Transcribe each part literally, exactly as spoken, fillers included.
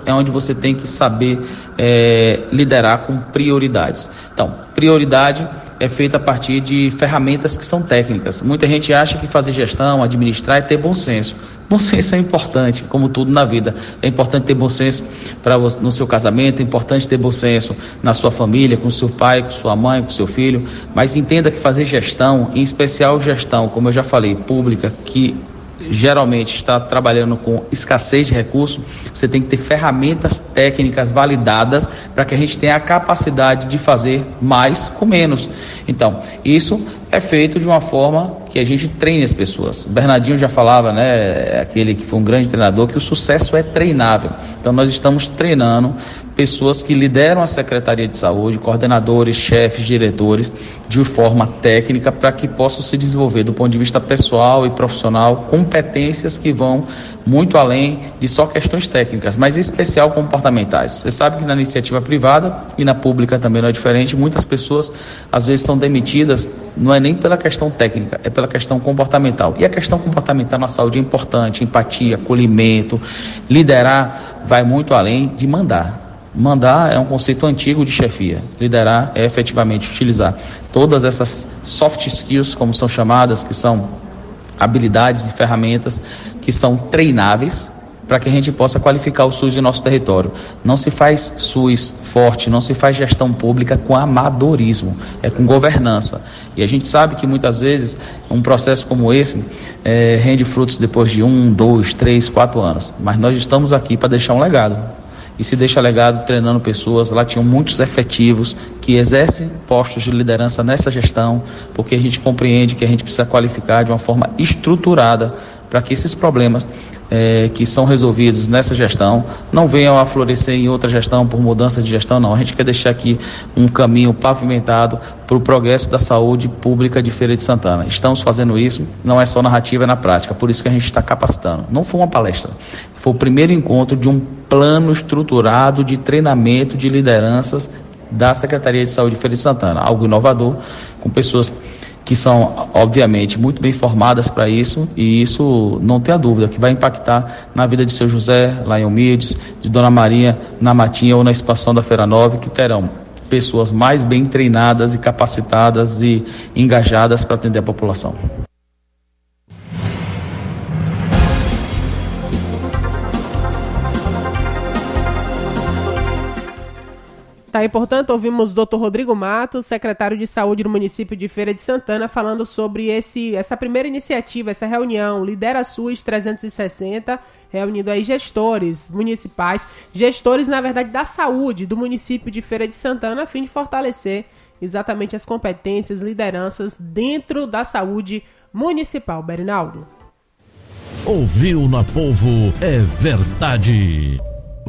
é onde você tem que saber é, liderar com prioridades. Então, prioridade é feita a partir de ferramentas que são técnicas. Muita gente acha que fazer gestão, administrar é ter bom senso. Bom senso é importante, como tudo na vida. É importante ter bom senso pra, no seu casamento, é importante ter bom senso na sua família, com seu pai, com sua mãe, com seu filho. Mas entenda que fazer gestão, em especial gestão, como eu já falei, pública, que geralmente está trabalhando com escassez de recursos, você tem que ter ferramentas técnicas validadas para que a gente tenha a capacidade de fazer mais com menos. Então, isso é feito de uma forma que a gente treine as pessoas. O Bernardinho já falava, né, aquele que foi um grande treinador, que o sucesso é treinável. Então, nós estamos treinando pessoas que lideram a Secretaria de Saúde, coordenadores, chefes, diretores, de forma técnica, para que possam se desenvolver do ponto de vista pessoal e profissional, competências que vão muito além de só questões técnicas, mas em especial comportamentais. Você sabe que na iniciativa privada e na pública também não é diferente, muitas pessoas às vezes são demitidas, não é nem pela questão técnica, é pela questão comportamental. E a questão comportamental na saúde é importante, empatia, acolhimento, liderar vai muito além de mandar. Mandar é um conceito antigo de chefia. Liderar é efetivamente utilizar todas essas soft skills, como são chamadas, que são habilidades e ferramentas que são treináveis para que a gente possa qualificar o SUS de nosso território. Não se faz SUS forte, não se faz gestão pública com amadorismo, é com governança. E a gente sabe que muitas vezes um processo como esse é, rende frutos depois de um, dois, três, quatro anos. Mas nós estamos aqui para deixar um legado. E se deixa legado treinando pessoas. Lá tinham muitos efetivos que exercem postos de liderança nessa gestão, porque a gente compreende que a gente precisa qualificar de uma forma estruturada para que esses problemas é, que são resolvidos nessa gestão não venham a florescer em outra gestão por mudança de gestão, não. A gente quer deixar aqui um caminho pavimentado para o progresso da saúde pública de Feira de Santana. Estamos fazendo isso, não é só narrativa, é na prática, por isso que a gente está capacitando. Não foi uma palestra, foi o primeiro encontro de um plano estruturado de treinamento de lideranças da Secretaria de Saúde de Feira de Santana, algo inovador, com pessoas que são, obviamente, muito bem formadas para isso, e isso, não tenha dúvida, que vai impactar na vida de seu José, lá em Humildes, de Dona Maria, na Matinha ou na expansão da Feira Nova, que terão pessoas mais bem treinadas e capacitadas e engajadas para atender a população. Tá aí, portanto, ouvimos o doutor Rodrigo Matos, secretário de Saúde do município de Feira de Santana, falando sobre esse, essa primeira iniciativa, essa reunião, Lidera SUS trezentos e sessenta, reunindo aí gestores municipais, gestores, na verdade, da saúde do município de Feira de Santana, a fim de fortalecer exatamente as competências, lideranças dentro da saúde municipal. Berinaldo. Ouviu na Povo é verdade.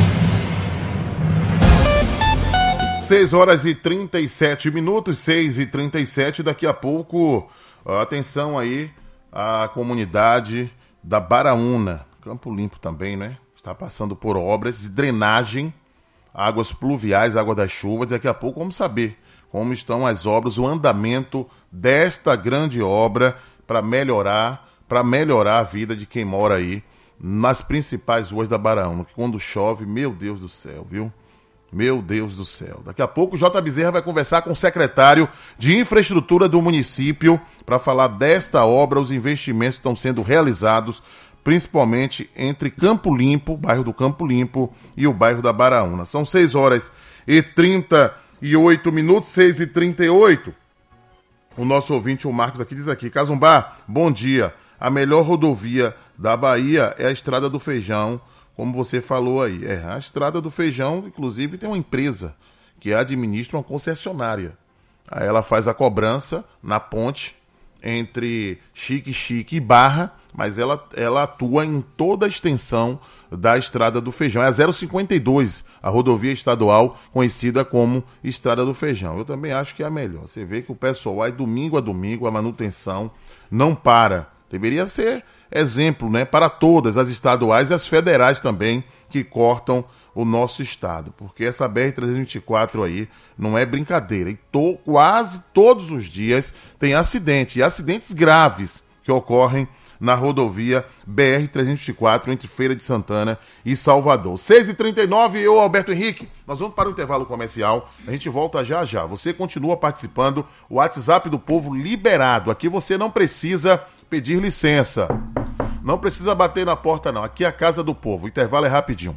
seis horas e trinta e sete minutos, seis e trinta e sete, daqui a pouco, atenção aí, a comunidade da Baraúna, Campo Limpo também, né? Está passando por obras de drenagem, águas pluviais, água das chuvas. Daqui a pouco vamos saber como estão as obras, o andamento desta grande obra para melhorar, para melhorar a vida de quem mora aí nas principais ruas da Baraúna, que quando chove, meu Deus do céu, viu? Meu Deus do céu. Daqui a pouco o J. Bezerra vai conversar com o secretário de Infraestrutura do município para falar desta obra, os investimentos que estão sendo realizados, principalmente entre Campo Limpo, bairro do Campo Limpo, e o bairro da Baraúna. São seis horas e trinta e oito minutos, seis e trinta e oito. O nosso ouvinte, o Marcos, aqui diz aqui: Cazumbá, bom dia. A melhor rodovia da Bahia é a Estrada do Feijão, como você falou aí. É, a Estrada do Feijão, inclusive, tem uma empresa que administra uma concessionária. Aí ela faz a cobrança na ponte entre Xique-Xique e Barra, mas ela, ela atua em toda a extensão da Estrada do Feijão. É a zero cinquenta e dois, a rodovia estadual conhecida como Estrada do Feijão. Eu também acho que é a melhor. Você vê que o pessoal vai domingo a domingo, a manutenção não para. Deveria ser exemplo, né, para todas as estaduais e as federais também que cortam o nosso estado, porque essa B R trezentos e vinte e quatro aí não é brincadeira, e to, quase todos os dias tem acidente, e acidentes graves que ocorrem na rodovia B R trezentos e vinte e quatro, entre Feira de Santana e Salvador. seis e trinta e nove, eu, Alberto Henrique, nós vamos para o intervalo comercial, a gente volta já já. Você continua participando, o WhatsApp do Povo liberado, aqui você não precisa pedir licença, não precisa bater na porta não, aqui é a Casa do Povo, o intervalo é rapidinho.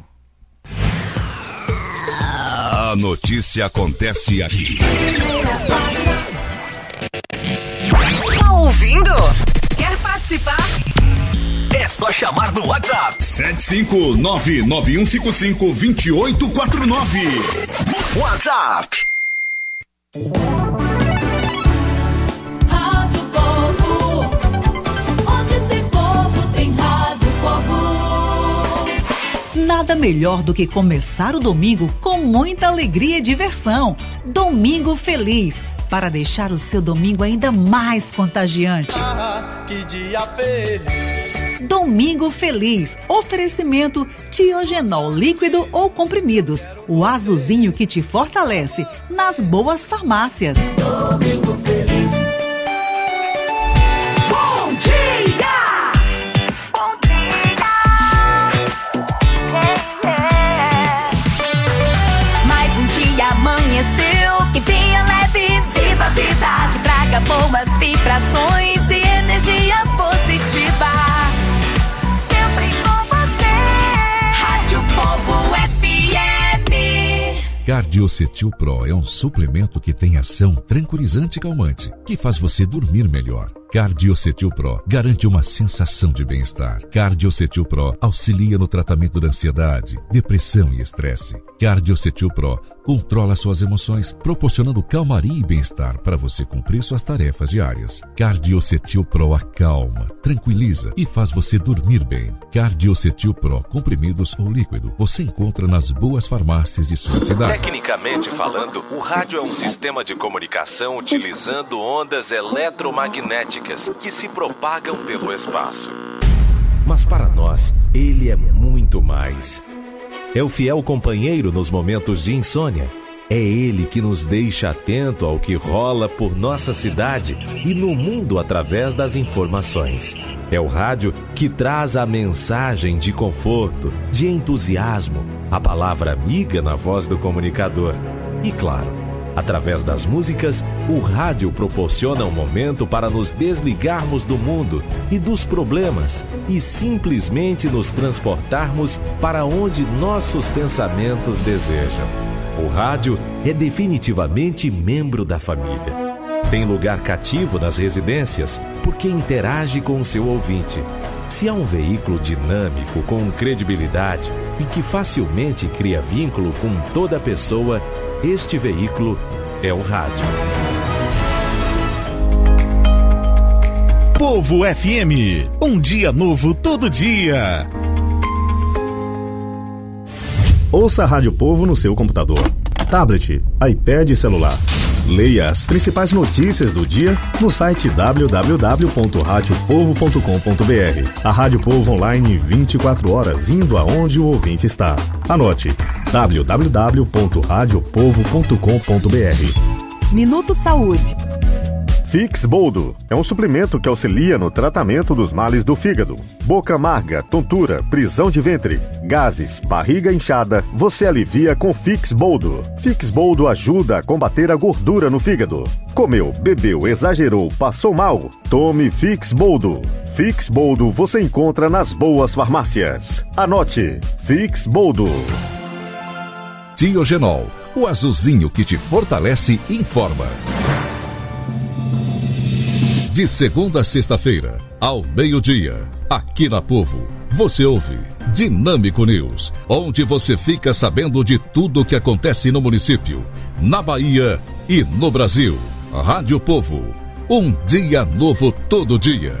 A notícia acontece aqui. Tá ouvindo? Quer participar? É só chamar no WhatsApp sete cinco nove nove um cinco cinco dois oito quatro nove. WhatsApp. Rádio Povo, onde tem povo, tem Rádio Povo. Nada melhor do que começar o domingo com muita alegria e diversão. Domingo Feliz, para deixar o seu domingo ainda mais contagiante. Ah, que dia feliz! Domingo Feliz. Oferecimento Tiogenol líquido ou comprimidos. O azulzinho que te fortalece. Nas boas farmácias. Domingo Feliz. Bom dia! Bom dia! Yeah, yeah. Mais um dia amanheceu, que venha leve, viva a vida, que traga boas vibrações e energia positiva. Cardiocetil Pro é um suplemento que tem ação tranquilizante e calmante, que faz você dormir melhor. Cardiocetil Pro garante uma sensação de bem-estar. Cardiocetil Pro auxilia no tratamento da ansiedade, depressão e estresse. Cardiocetil Pro controla suas emoções, proporcionando calmaria e bem-estar para você cumprir suas tarefas diárias. Cardiocetil Pro acalma, tranquiliza e faz você dormir bem. Cardiocetil Pro, comprimidos ou líquido, você encontra nas boas farmácias de sua cidade. Tecnicamente falando, o rádio é um sistema de comunicação utilizando ondas eletromagnéticas que se propagam pelo espaço. Mas para nós, ele é muito mais. É o fiel companheiro nos momentos de insônia. É ele que nos deixa atento ao que rola por nossa cidade e no mundo através das informações. É o rádio que traz a mensagem de conforto, de entusiasmo, a palavra amiga na voz do comunicador. E claro, através das músicas, o rádio proporciona um momento para nos desligarmos do mundo e dos problemas e simplesmente nos transportarmos para onde nossos pensamentos desejam. O rádio é definitivamente membro da família. Tem lugar cativo nas residências porque interage com o seu ouvinte. Se há um veículo dinâmico, com credibilidade e que facilmente cria vínculo com toda pessoa, este veículo é o rádio. Povo F M, um dia novo todo dia. Ouça a Rádio Povo no seu computador, tablet, iPad e celular. Leia as principais notícias do dia no site w w w ponto rádio povo ponto com ponto b r. A Rádio Povo online vinte e quatro horas, indo aonde o ouvinte está. Anote: w w w ponto rádio povo ponto com ponto b r. Minuto Saúde. Fix Boldo é um suplemento que auxilia no tratamento dos males do fígado. Boca amarga, tontura, prisão de ventre, gases, barriga inchada, você alivia com Fix Boldo. Fix Boldo ajuda a combater a gordura no fígado. Comeu, bebeu, exagerou, passou mal? Tome Fix Boldo. Fix Boldo você encontra nas boas farmácias. Anote: Fix Boldo. Tiogenol, o azulzinho que te fortalece e informa. De segunda a sexta-feira, ao meio-dia, aqui na Povo, você ouve Dinâmico News, onde você fica sabendo de tudo o que acontece no município, na Bahia e no Brasil. Rádio Povo, um dia novo todo dia.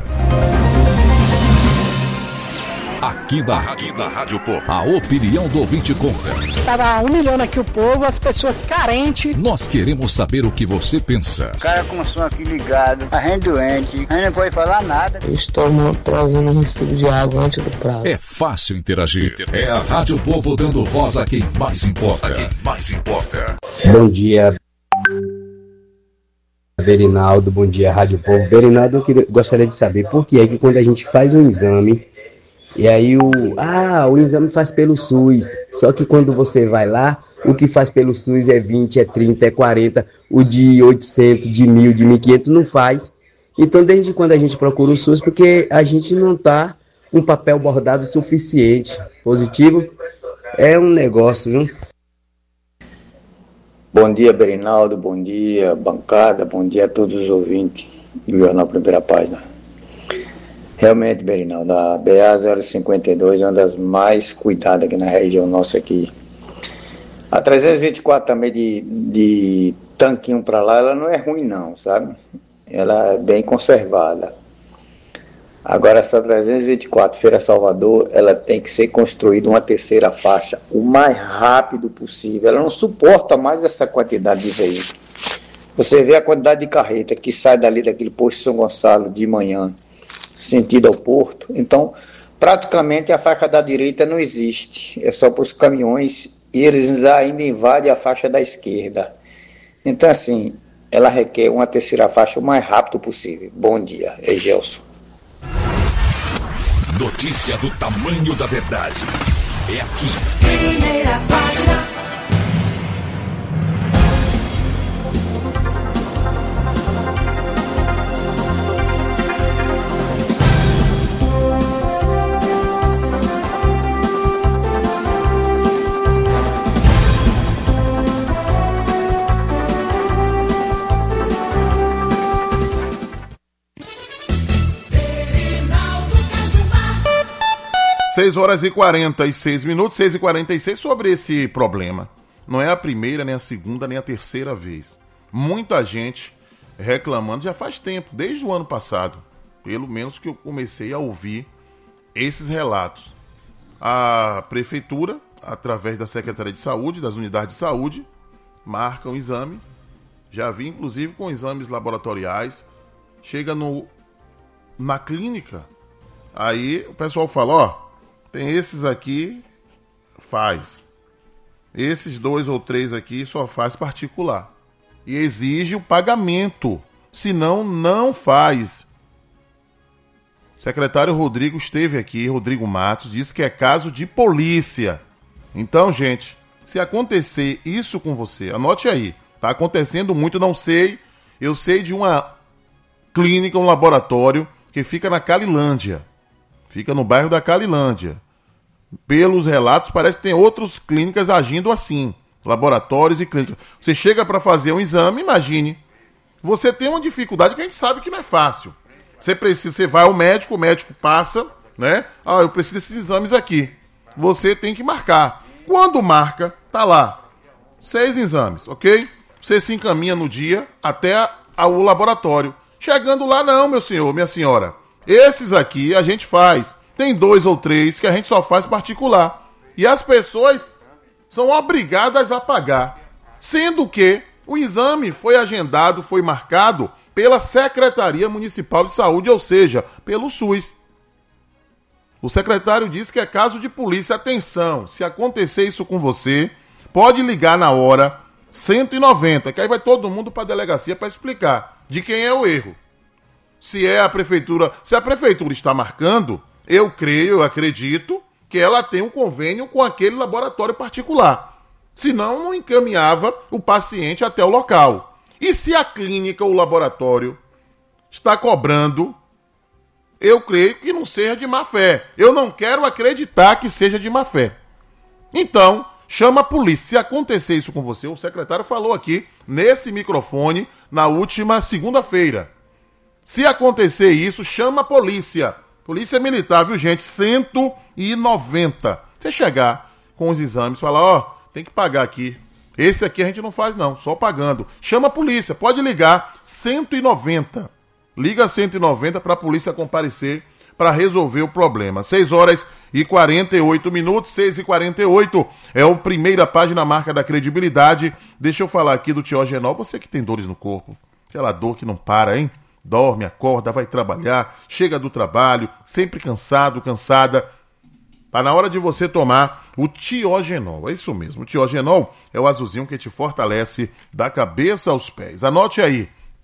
Aqui na Rádio, na Rádio Povo, a opinião do ouvinte conta. Estava humilhando aqui o povo, as pessoas carentes. Nós queremos saber o que você pensa. O cara começou aqui ligado, a gente doente, a gente não pode falar nada. Estamos trazendo um recibo de água antes do prazo. É fácil interagir. É a Rádio Povo dando voz a quem mais importa. A quem mais importa. Bom dia. Berinaldo, bom dia, Rádio Povo. Berinaldo, eu queria, gostaria de saber por que é que quando a gente faz um exame, e aí o... Ah, o exame faz pelo SUS, só que quando você vai lá, o que faz pelo SUS é vinte, é trinta, é quarenta, o de oitocentos, de mil, de mil e quinhentos não faz. Então, desde quando a gente procura o SUS, porque a gente não tá com um papel bordado suficiente. Positivo? É um negócio, viu? Bom dia, Berinaldo, bom dia, bancada, bom dia a todos os ouvintes do Jornal Primeira Página. Realmente, Berinaldo, a B A zero cinquenta e dois é uma das mais cuidadas aqui na região nossa aqui. A trezentos e vinte e quatro também de, de tanquinho para lá, ela não é ruim não, sabe? Ela é bem conservada. Agora essa trezentos e vinte e quatro Feira Salvador, ela tem que ser construída uma terceira faixa o mais rápido possível. Ela não suporta mais essa quantidade de veículos. Você vê a quantidade de carreta que sai dali daquele posto São Gonçalo de manhã, sentido ao porto. Então, praticamente a faixa da direita não existe. É só para os caminhões e eles ainda invadem a faixa da esquerda. Então, assim, ela requer uma terceira faixa o mais rápido possível. Bom dia, é Gelson. Notícia do tamanho da verdade. É aqui. Primeira página. seis horas e quarenta e seis minutos, seis e quarenta e seis, sobre esse problema. Não é a primeira, nem a segunda, nem a terceira vez. Muita gente reclamando já faz tempo, desde o ano passado. Pelo menos que eu comecei a ouvir esses relatos. A prefeitura, através da Secretaria de Saúde, das unidades de saúde, marca um exame. Já vi, inclusive, com exames laboratoriais. Chega no, na clínica, aí o pessoal fala, ó, tem esses aqui, faz. Esses dois ou três aqui só faz particular. E exige o pagamento. Senão, não faz. O secretário Rodrigo esteve aqui, Rodrigo Matos, disse que é caso de polícia. Então, gente, se acontecer isso com você, anote aí. Tá acontecendo muito, não sei. Eu sei de uma clínica, um laboratório, que fica na Calilândia. Fica no bairro da Calilândia. Pelos relatos, parece que tem outras clínicas agindo assim. Laboratórios e clínicas. Você chega para fazer um exame, imagine. Você tem uma dificuldade que a gente sabe que não é fácil. Você precisa, você vai ao médico, o médico passa, né? Ah, eu preciso desses exames aqui. Você tem que marcar. Quando marca, tá lá. Seis exames, ok? Você se encaminha no dia até a, a, o laboratório. Chegando lá, não, meu senhor, minha senhora. Esses aqui a gente faz. Tem dois ou três que a gente só faz particular. E as pessoas são obrigadas a pagar. Sendo que o exame foi agendado, foi marcado pela Secretaria Municipal de Saúde, ou seja, pelo SUS. O secretário disse que é caso de polícia. Atenção, se acontecer isso com você, pode ligar na hora cento e noventa, que aí vai todo mundo para a delegacia para explicar de quem é o erro. Se é a prefeitura, se a prefeitura está marcando, eu creio, eu acredito que ela tem um convênio com aquele laboratório particular. Senão, não encaminhava o paciente até o local. E se a clínica ou o laboratório está cobrando, eu creio que não seja de má fé. Eu não quero acreditar que seja de má fé. Então, chama a polícia. Se acontecer isso com você, o secretário falou aqui, nesse microfone, na última segunda-feira. Se acontecer isso, chama a polícia. Polícia Militar, viu, gente? cento e noventa. Você chegar com os exames, falar, ó, oh, tem que pagar aqui. Esse aqui a gente não faz não, só pagando. Chama a polícia, pode ligar cento e noventa. Liga cento e noventa para a polícia comparecer para resolver o problema. seis horas e quarenta e oito minutos, seis e quarenta e oito. É o Primeira Página, marca da credibilidade. Deixa eu falar aqui do Tiogenol. Você que tem dores no corpo, aquela dor que não para, hein? Dorme, acorda, vai trabalhar, chega do trabalho, sempre cansado, cansada. Tá na hora de você tomar o Tiogenol. É isso mesmo, o Tiogenol é o azulzinho que te fortalece da cabeça aos pés. Anote aí,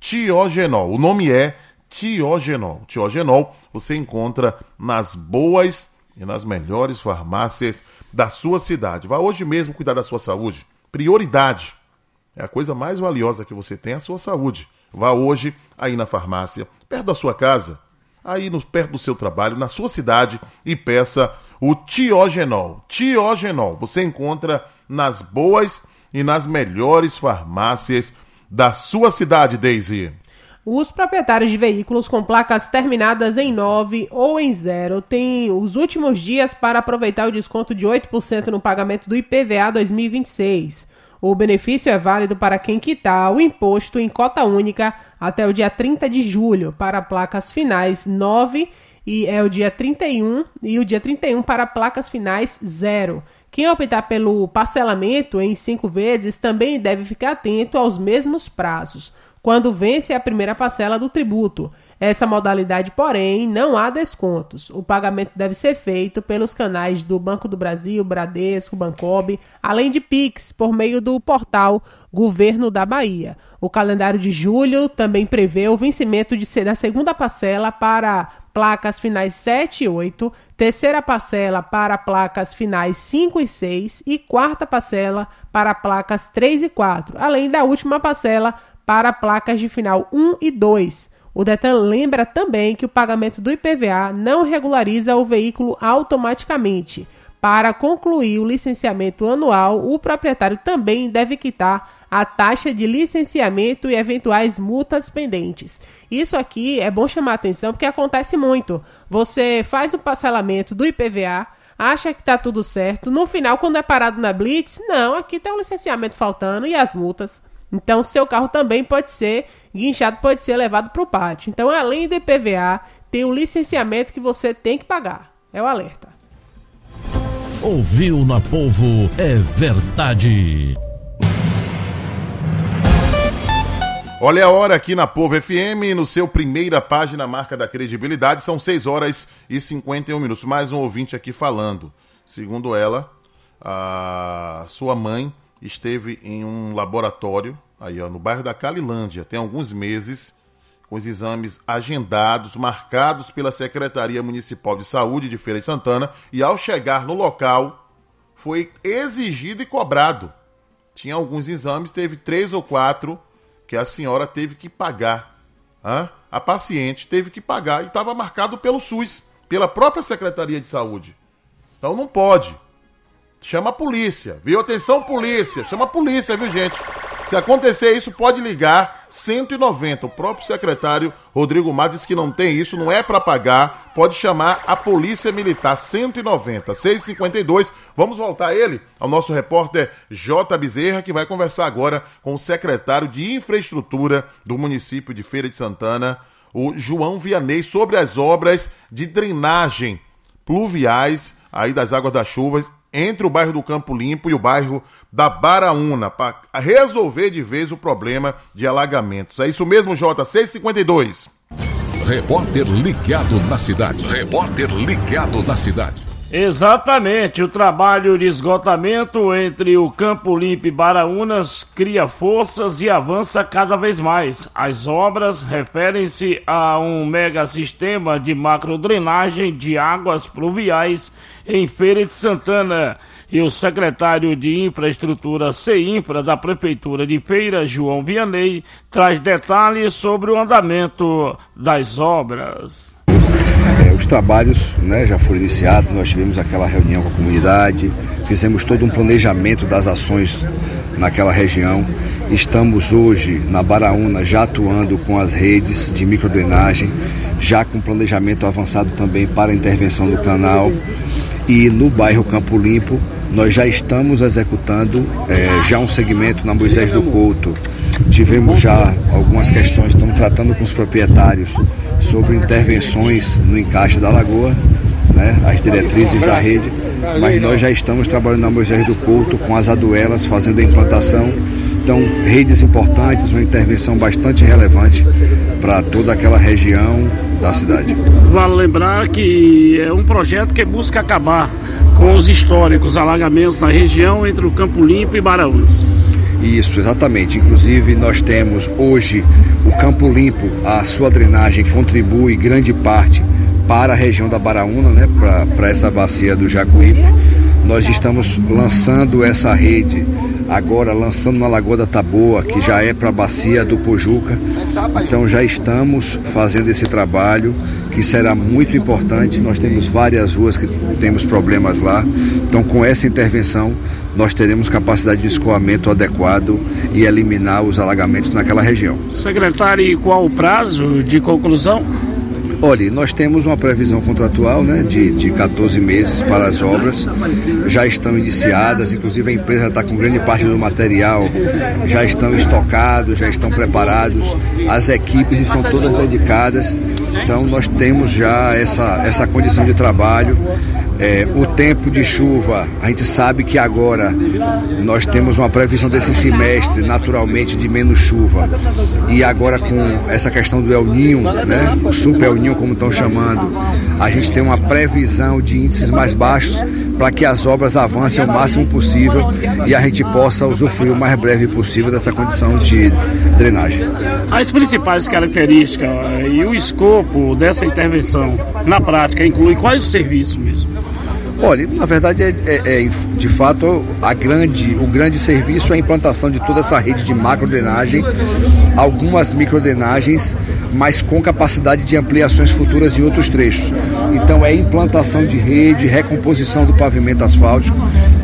Tiogenol. O nome é Tiogenol. Tiogenol você encontra nas boas e nas melhores farmácias da sua cidade. Vá hoje mesmo cuidar da sua saúde. Prioridade. É a coisa mais valiosa que você tem, a sua saúde. Vá hoje aí na farmácia, perto da sua casa, aí no, perto do seu trabalho, na sua cidade, e peça o Tiogenol. Tiogenol você encontra nas boas e nas melhores farmácias da sua cidade, Daisy. Os proprietários de veículos com placas terminadas em nove ou em zero têm os últimos dias para aproveitar o desconto de oito por cento no pagamento do I P V A dois mil e vinte e seis. O benefício é válido para quem quitar o imposto em cota única até o dia trinta de julho para placas finais nove e é o dia trinta e um e o dia trinta e um para placas finais zero. Quem optar pelo parcelamento em cinco vezes também deve ficar atento aos mesmos prazos, quando vence a primeira parcela do tributo. Essa modalidade, porém, não há descontos. O pagamento deve ser feito pelos canais do Banco do Brasil, Bradesco, Bancob, além de Pix, por meio do portal Governo da Bahia. O calendário de julho também prevê o vencimento de, da segunda parcela para placas finais sete e oito, terceira parcela para placas finais cinco e seis e quarta parcela para placas três e quatro, além da última parcela para placas de final um e dois. O Detran lembra também que o pagamento do I P V A não regulariza o veículo automaticamente. Para concluir o licenciamento anual, o proprietário também deve quitar a taxa de licenciamento e eventuais multas pendentes. Isso aqui é bom chamar a atenção porque acontece muito. Você faz o parcelamento do I P V A, acha que está tudo certo, no final, quando é parado na Blitz, não, aqui tem o licenciamento faltando e as multas. Então, seu carro também pode ser guinchado, pode ser levado para o pátio. Então, além do I P V A, tem o licenciamento que você tem que pagar. É o alerta. Ouviu na Povo é verdade. Olha a hora aqui na Povo F M, no seu primeira página, marca da credibilidade. São seis horas e cinquenta e um minutos. Mais um ouvinte aqui falando. Segundo ela, a sua mãe esteve em um laboratório, aí ó, no bairro da Calilândia, tem alguns meses, com os exames agendados, marcados pela Secretaria Municipal de Saúde de Feira de Santana, e ao chegar no local, foi exigido e cobrado. Tinha alguns exames, teve três ou quatro que a senhora teve que pagar. Hã? A paciente teve que pagar e estava marcado pelo SUS, pela própria Secretaria de Saúde. Então não pode. Chama a polícia, viu? Atenção, polícia. Chama a polícia, viu, gente? Se acontecer isso, pode ligar cento e noventa. O próprio secretário Rodrigo Matos disse que não tem isso, não é para pagar. Pode chamar a Polícia Militar, cento e noventa, seiscentos e cinquenta e dois. Vamos voltar a ele, ao nosso repórter J. Bezerra, que vai conversar agora com o secretário de Infraestrutura do município de Feira de Santana, o João Vianney, sobre as obras de drenagem pluviais aí das águas das chuvas entre o bairro do Campo Limpo e o bairro da Baraúna, para resolver de vez o problema de alagamentos. É isso mesmo, Jota, seiscentos e cinquenta e dois. Repórter ligado na cidade. Repórter ligado na cidade. Exatamente, o trabalho de esgotamento entre o Campo Limpo e Baraúnas cria forças e avança cada vez mais. As obras referem-se a um mega sistema de macrodrenagem de águas pluviais em Feira de Santana. E o secretário de Infraestrutura CEINFRA da Prefeitura de Feira, João Vianney, traz detalhes sobre o andamento das obras. É, os trabalhos, né, já foram iniciados, nós tivemos aquela reunião com a comunidade, fizemos todo um planejamento das ações naquela região. Estamos hoje na Baraúna já atuando com as redes de microdrenagem, já com planejamento avançado também para a intervenção do canal. E no bairro Campo Limpo nós já estamos executando é, já um segmento na Moisés do Couto. Tivemos já algumas questões, estamos tratando com os proprietários sobre intervenções no encaixe da lagoa, né, as diretrizes da rede, mas nós já estamos trabalhando na Moisés do Couto com as aduelas, fazendo a implantação. Então, redes importantes, uma intervenção bastante relevante para toda aquela região da cidade. Vale lembrar que é um projeto que busca acabar com os históricos alagamentos na região entre o Campo Limpo e Baraúnas. Isso, exatamente. Inclusive nós temos hoje o Campo Limpo, a sua drenagem contribui grande parte para a região da Baraúna, né, para essa bacia do Jacuípe. Nós estamos lançando essa rede agora, lançando na Lagoa da Taboa, que já é para a bacia do Pojuca. Então já estamos fazendo esse trabalho que será muito importante. Nós temos várias ruas que temos problemas lá. Então com essa intervenção nós teremos capacidade de escoamento adequado e eliminar os alagamentos naquela região. Secretário, e qual o prazo de conclusão? Olha, nós temos uma previsão contratual, né, de, de quatorze meses para as obras, já estão iniciadas, inclusive a empresa está com grande parte do material, já estão estocados, já estão preparados, as equipes estão todas dedicadas, então nós temos já essa, essa condição de trabalho. É, o tempo de chuva, a gente sabe que agora nós temos uma previsão desse semestre, naturalmente, de menos chuva. E agora com essa questão do El Niño, né, o Super El Niño, como estão chamando, a gente tem uma previsão de índices mais baixos para que as obras avancem o máximo possível e a gente possa usufruir o mais breve possível dessa condição de drenagem. As principais características e o escopo dessa intervenção, na prática, inclui quais os serviços mesmo? Olha, na verdade, é, é, é de fato a grande, o grande serviço é a implantação de toda essa rede de macrodrenagem, algumas microdrenagens, mas com capacidade de ampliações futuras em outros trechos. Então é implantação de rede, recomposição do pavimento asfáltico,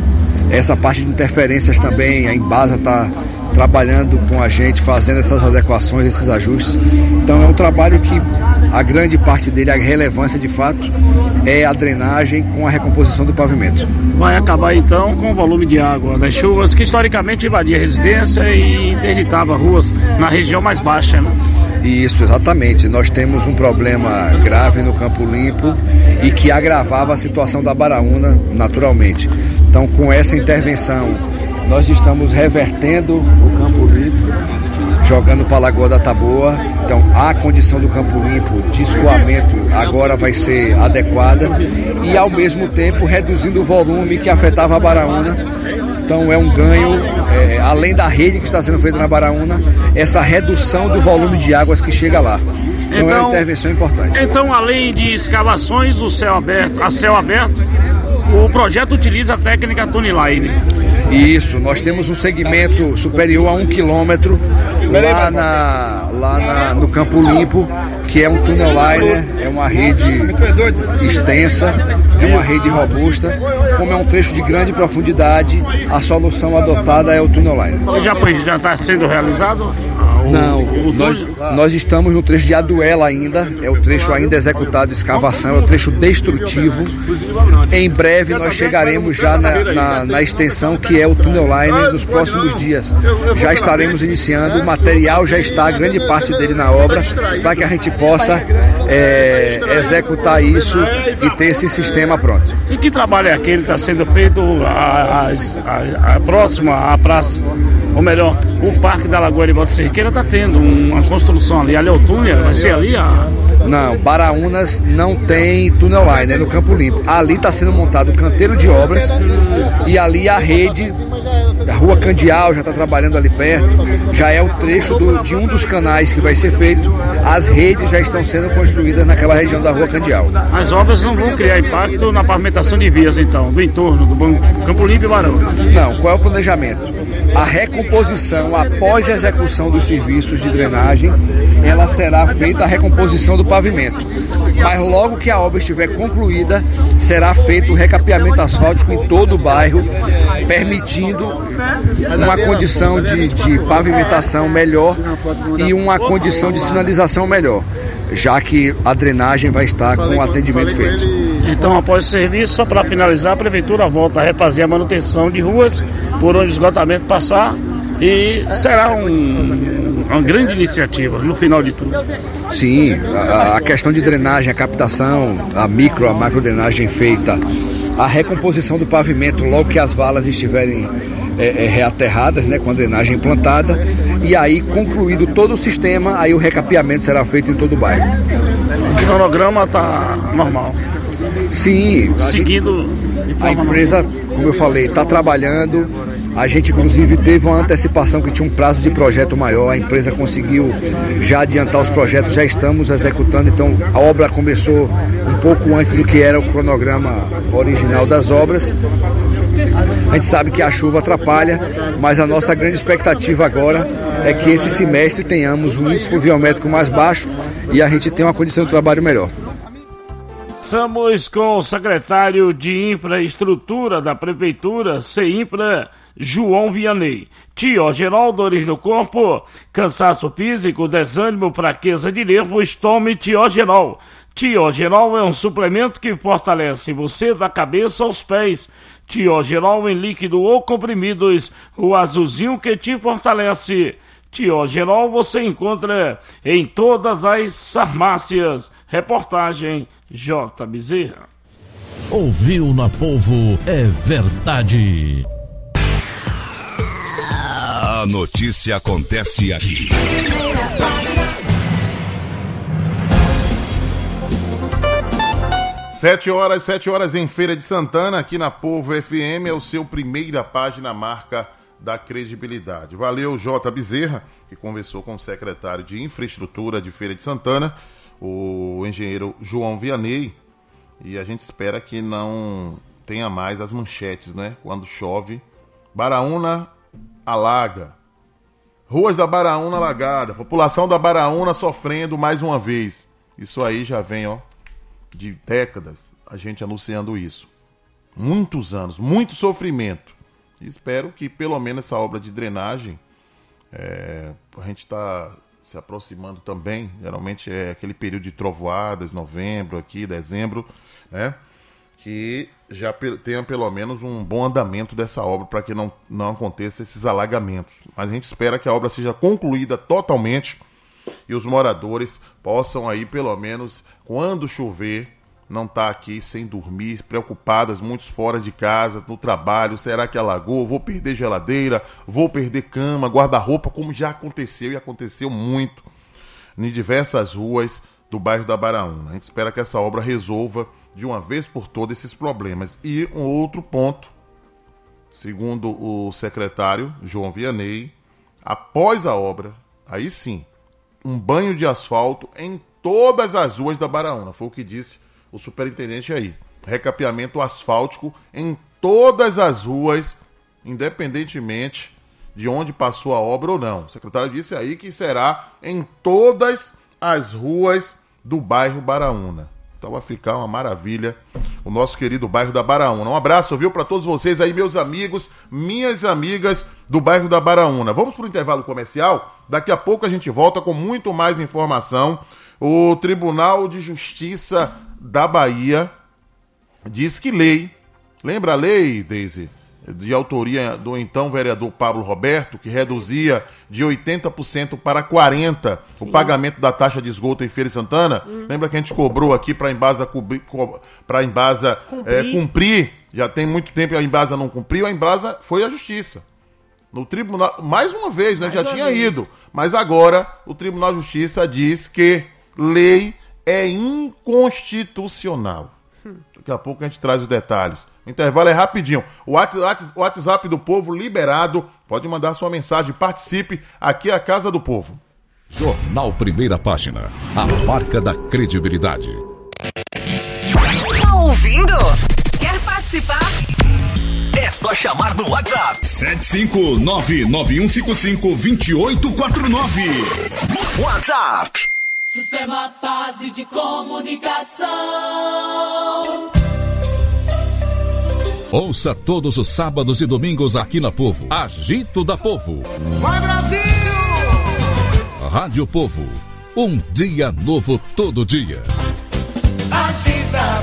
essa parte de interferências também, a Embasa está trabalhando com a gente, fazendo essas adequações, esses ajustes. Então é um trabalho que a grande parte dele, a relevância de fato, é a drenagem com a recomposição do pavimento. Vai acabar então com o volume de água das chuvas que historicamente invadia a residência e interditava ruas na região mais baixa, né? Isso, exatamente. Nós temos um problema grave no Campo Limpo e que agravava a situação da Baraúna naturalmente. Então com essa intervenção nós estamos revertendo o Campo Limpo, jogando para a Lagoa da Taboa. Então a condição do Campo Limpo de escoamento agora vai ser adequada e ao mesmo tempo reduzindo o volume que afetava a Baraúna. Então é um ganho, é, além da rede que está sendo feita na Baraúna, essa redução do volume de águas que chega lá. Então, então é uma intervenção importante. Então, além de escavações, o céu aberto, a céu aberto, o projeto utiliza a técnica Tunnel Line. Isso, nós temos um segmento superior a um quilômetro lá, na, lá na, no Campo Limpo, que é um tunnel liner, é uma rede extensa, é uma rede robusta. Como é um trecho de grande profundidade, a solução adotada é o tunnel liner. Já já está sendo realizado? O, Não, o, nós, nós estamos no trecho de Aduela ainda, é o trecho ainda executado de escavação, é o trecho destrutivo. Em breve nós chegaremos já na, na, na extensão que é o tunnel liner. Nos próximos dias já estaremos iniciando, o material já está, grande parte dele na obra, para que a gente possa é, executar isso e ter esse sistema pronto. E que trabalho é aquele que está sendo feito a, a, a próxima à praça? Ou melhor, o Parque da Lagoa de Volta Cerqueira está tendo uma construção ali. Ali é o túnel, vai ser ali a... Não, Baraunas não tem tunnel line, é no Campo Limpo. Ali está sendo montado o canteiro de obras e ali a rede, a Rua Candial já está trabalhando ali perto, já é o trecho do, de um dos canais que vai ser feito. As redes já estão sendo construídas naquela região da Rua Candial. As obras não vão criar impacto na pavimentação de vias, então, do entorno do Campo Limpo e Baraunas? Não, qual é o planejamento? A recomposição, após a execução dos serviços de drenagem, ela será feita a recomposição do pavimento. Mas logo que a obra estiver concluída, será feito o recapeamento asfáltico em todo o bairro, permitindo uma condição de, de pavimentação melhor e uma condição de sinalização melhor, já que a drenagem vai estar com o atendimento feito. Então, após o serviço, só para finalizar, a Prefeitura volta a refazer a manutenção de ruas por onde o esgotamento passar e será um, uma grande iniciativa no final de tudo. Sim, a, a questão de drenagem, a captação, a micro, a macro drenagem feita, a recomposição do pavimento logo que as valas estiverem é, é, reaterradas, né, com a drenagem implantada, e aí concluído todo o sistema, aí o recapeamento será feito em todo o bairro. O cronograma está normal. Sim, seguindo a empresa, como eu falei, está trabalhando. A gente, inclusive, teve uma antecipação que tinha um prazo de projeto maior, a empresa conseguiu já adiantar os projetos, já estamos executando, então a obra começou um pouco antes do que era o cronograma original das obras. A gente sabe que a chuva atrapalha, mas a nossa grande expectativa agora é que esse semestre tenhamos um índice pluviométrico mais baixo e a gente tenha uma condição de trabalho melhor. Estamos com o secretário de Infraestrutura da Prefeitura, CEINFRA, João Vianney. Tio Geraldo, dores no corpo, cansaço físico, desânimo, fraqueza de nervos, tome Tiogeral. Tiogeral é um suplemento que fortalece você da cabeça aos pés. Tiogeral em líquido ou comprimidos, o azulzinho que te fortalece. Tiogeral você encontra em todas as farmácias. Reportagem J. Bezerra. Ouviu na Povo, é verdade. A notícia acontece aqui. Sete horas, sete horas em Feira de Santana, aqui na Povo F M, é o seu primeira página marca da credibilidade. Valeu, J. Bezerra, que conversou com o secretário de Infraestrutura de Feira de Santana, o engenheiro João Vianney, e a gente espera que não tenha mais as manchetes, né? Quando chove, Baraúna alaga, ruas da Baraúna alagada, população da Baraúna sofrendo mais uma vez. Isso aí já vem, ó, de décadas, a gente anunciando isso. Muitos anos, muito sofrimento. Espero que pelo menos essa obra de drenagem, é, a gente está se aproximando também, geralmente é aquele período de trovoadas, novembro aqui, dezembro, né? Que já tenha pelo menos um bom andamento dessa obra para que não, não aconteça esses alagamentos. Mas a gente espera que a obra seja concluída totalmente e os moradores possam aí pelo menos, quando chover, não estar aqui sem dormir, preocupadas, muitos fora de casa, no trabalho, será que alagou? Vou perder geladeira, vou perder cama, guarda-roupa, como já aconteceu e aconteceu muito em diversas ruas do bairro da Baraúna. A gente espera que essa obra resolva de uma vez por todas esses problemas. E um outro ponto, segundo o secretário João Vianney, após a obra, aí sim, um banho de asfalto em todas as ruas da Baraúna, foi o que disse o superintendente aí. Recapeamento asfáltico em todas as ruas, independentemente de onde passou a obra ou não. O secretário disse aí que será em todas as ruas do bairro Baraúna. Então vai ficar uma maravilha o nosso querido bairro da Baraúna. Um abraço, viu, para todos vocês aí, meus amigos, minhas amigas do bairro da Baraúna. Vamos para o intervalo comercial? Daqui a pouco a gente volta com muito mais informação. O Tribunal de Justiça da Bahia diz que lei, lembra a lei, Deise, de autoria do então vereador Pablo Roberto, que reduzia de oitenta por cento para quarenta por cento Sim. o pagamento da taxa de esgoto em Feira de Santana? Hum. Lembra que a gente cobrou aqui para a Embasa, co- pra Embasa cumprir. É, cumprir? Já tem muito tempo que a Embasa não cumpriu, a Embasa foi à Justiça. No tribunal, mais uma vez, né? Mais Já tinha vez. ido. Mas agora o Tribunal de Justiça diz que lei é inconstitucional. Hum. Daqui a pouco a gente traz os detalhes. O intervalo é rapidinho. O WhatsApp do Povo liberado. Pode mandar sua mensagem. Participe. Aqui é a Casa do Povo. Jornal Primeira Página. A marca da credibilidade. Tá ouvindo? Quer participar? É só chamar no WhatsApp. sete cinco nove nove um cinco cinco dois oito quatro nove. WhatsApp. Sistema Base de Comunicação. Ouça todos os sábados e domingos aqui na Povo. Agito da Povo. Vai, Brasil! Rádio Povo. Um dia novo todo dia. Agita,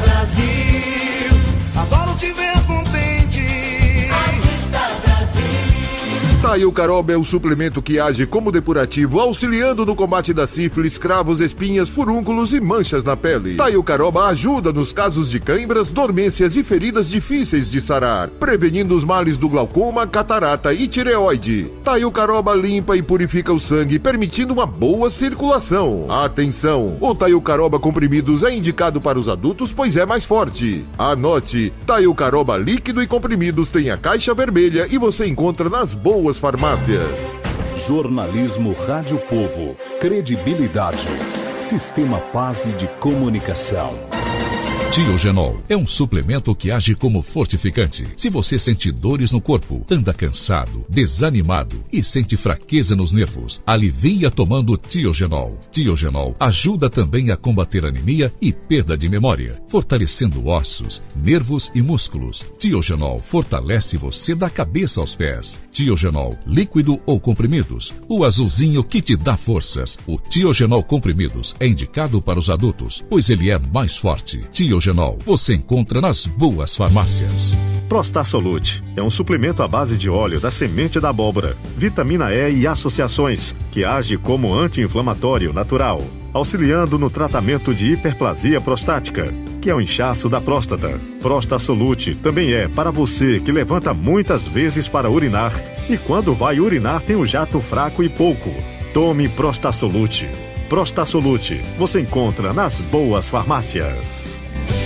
Brasil. Adoro te ver contente. Agita, Brasil. Taiocaroba é o suplemento que age como depurativo, auxiliando no combate da sífilis, cravos, espinhas, furúnculos e manchas na pele. Taiocaroba ajuda nos casos de cãibras, dormências e feridas difíceis de sarar, prevenindo os males do glaucoma, catarata e tireoide. Taiocaroba limpa e purifica o sangue, permitindo uma boa circulação. Atenção! O Taiocaroba comprimidos é indicado para os adultos, pois é mais forte. Anote: Taiocaroba líquido e comprimidos tem a caixa vermelha e você encontra nas boas farmácias. Jornalismo Rádio Povo. Credibilidade. Sistema Paz de Comunicação. Tiogenol é um suplemento que age como fortificante. Se você sente dores no corpo, anda cansado, desanimado e sente fraqueza nos nervos, alivia tomando Tiogenol. Tiogenol ajuda também a combater anemia e perda de memória, fortalecendo ossos, nervos e músculos. Tiogenol fortalece você da cabeça aos pés. Tiogenol, líquido ou comprimidos, o azulzinho que te dá forças. O Tiogenol comprimidos é indicado para os adultos, pois ele é mais forte. Tiogenol você encontra nas boas farmácias. Prostasolute é um suplemento à base de óleo da semente da abóbora, vitamina E e associações, que age como anti-inflamatório natural, auxiliando no tratamento de hiperplasia prostática, que é o inchaço da próstata. Prostasolute também é para você que levanta muitas vezes para urinar e quando vai urinar tem um jato fraco e pouco. Tome Prostasolute. Prostasolute você encontra nas boas farmácias.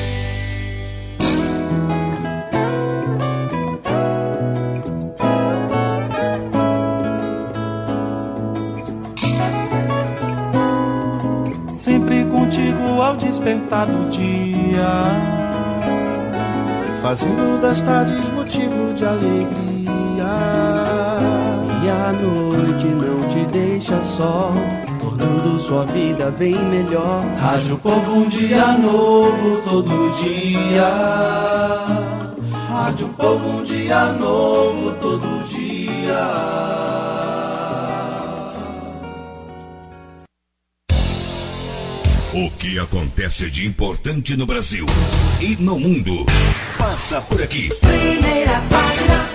Sempre contigo ao despertar do dia, fazendo das tardes motivo de alegria. E a noite não te deixa só, tornando sua vida bem melhor. Rádio Povo, um dia novo todo dia. Rádio Povo, um dia novo todo dia. O que acontece de importante no Brasil e no mundo passa por aqui. Primeira página.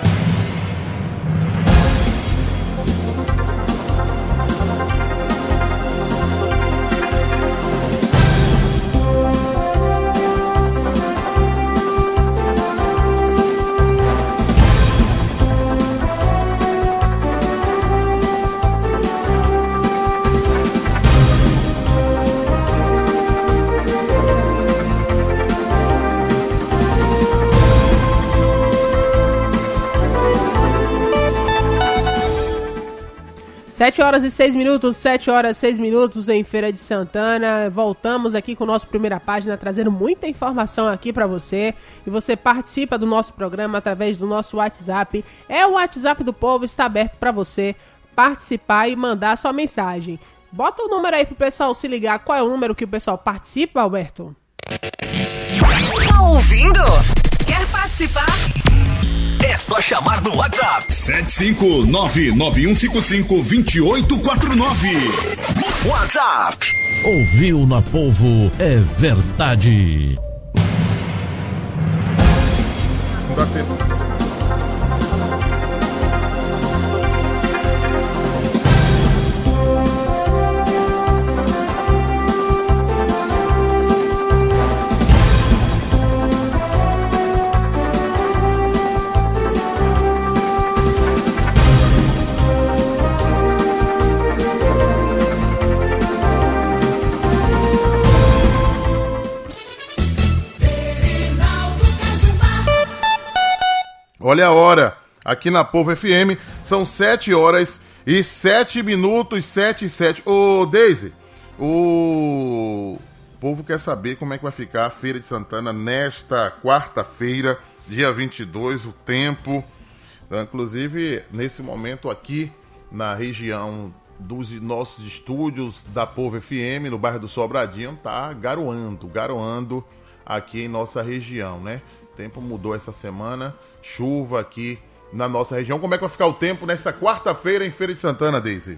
Sete horas e seis minutos, sete horas e seis minutos em Feira de Santana. Voltamos aqui com o nosso Primeira Página, trazendo muita informação aqui para você. E você participa do nosso programa através do nosso WhatsApp. É o WhatsApp do Povo, está aberto para você participar e mandar sua mensagem. Bota o número aí pro pessoal se ligar. Qual é o número que o pessoal participa, Alberto? Tá ouvindo? Quer participar? É só chamar no WhatsApp sete cinco nove nove um cinco cinco dois oito quatro nove. WhatsApp. Ouviu na Povo é verdade. Não dá tempo. Olha a hora, aqui na Povo F M, são sete horas e sete minutos, sete e sete. Ô, Deise, o povo quer saber como é que vai ficar a Feira de Santana nesta quarta-feira, dia vinte e dois, o tempo. Inclusive, nesse momento aqui, na região dos nossos estúdios da Povo F M, no bairro do Sobradinho, tá garoando, garoando aqui em nossa região, né? O tempo mudou essa semana. Chuva aqui na nossa região. Como é que vai ficar o tempo nesta quarta-feira em Feira de Santana, Deise?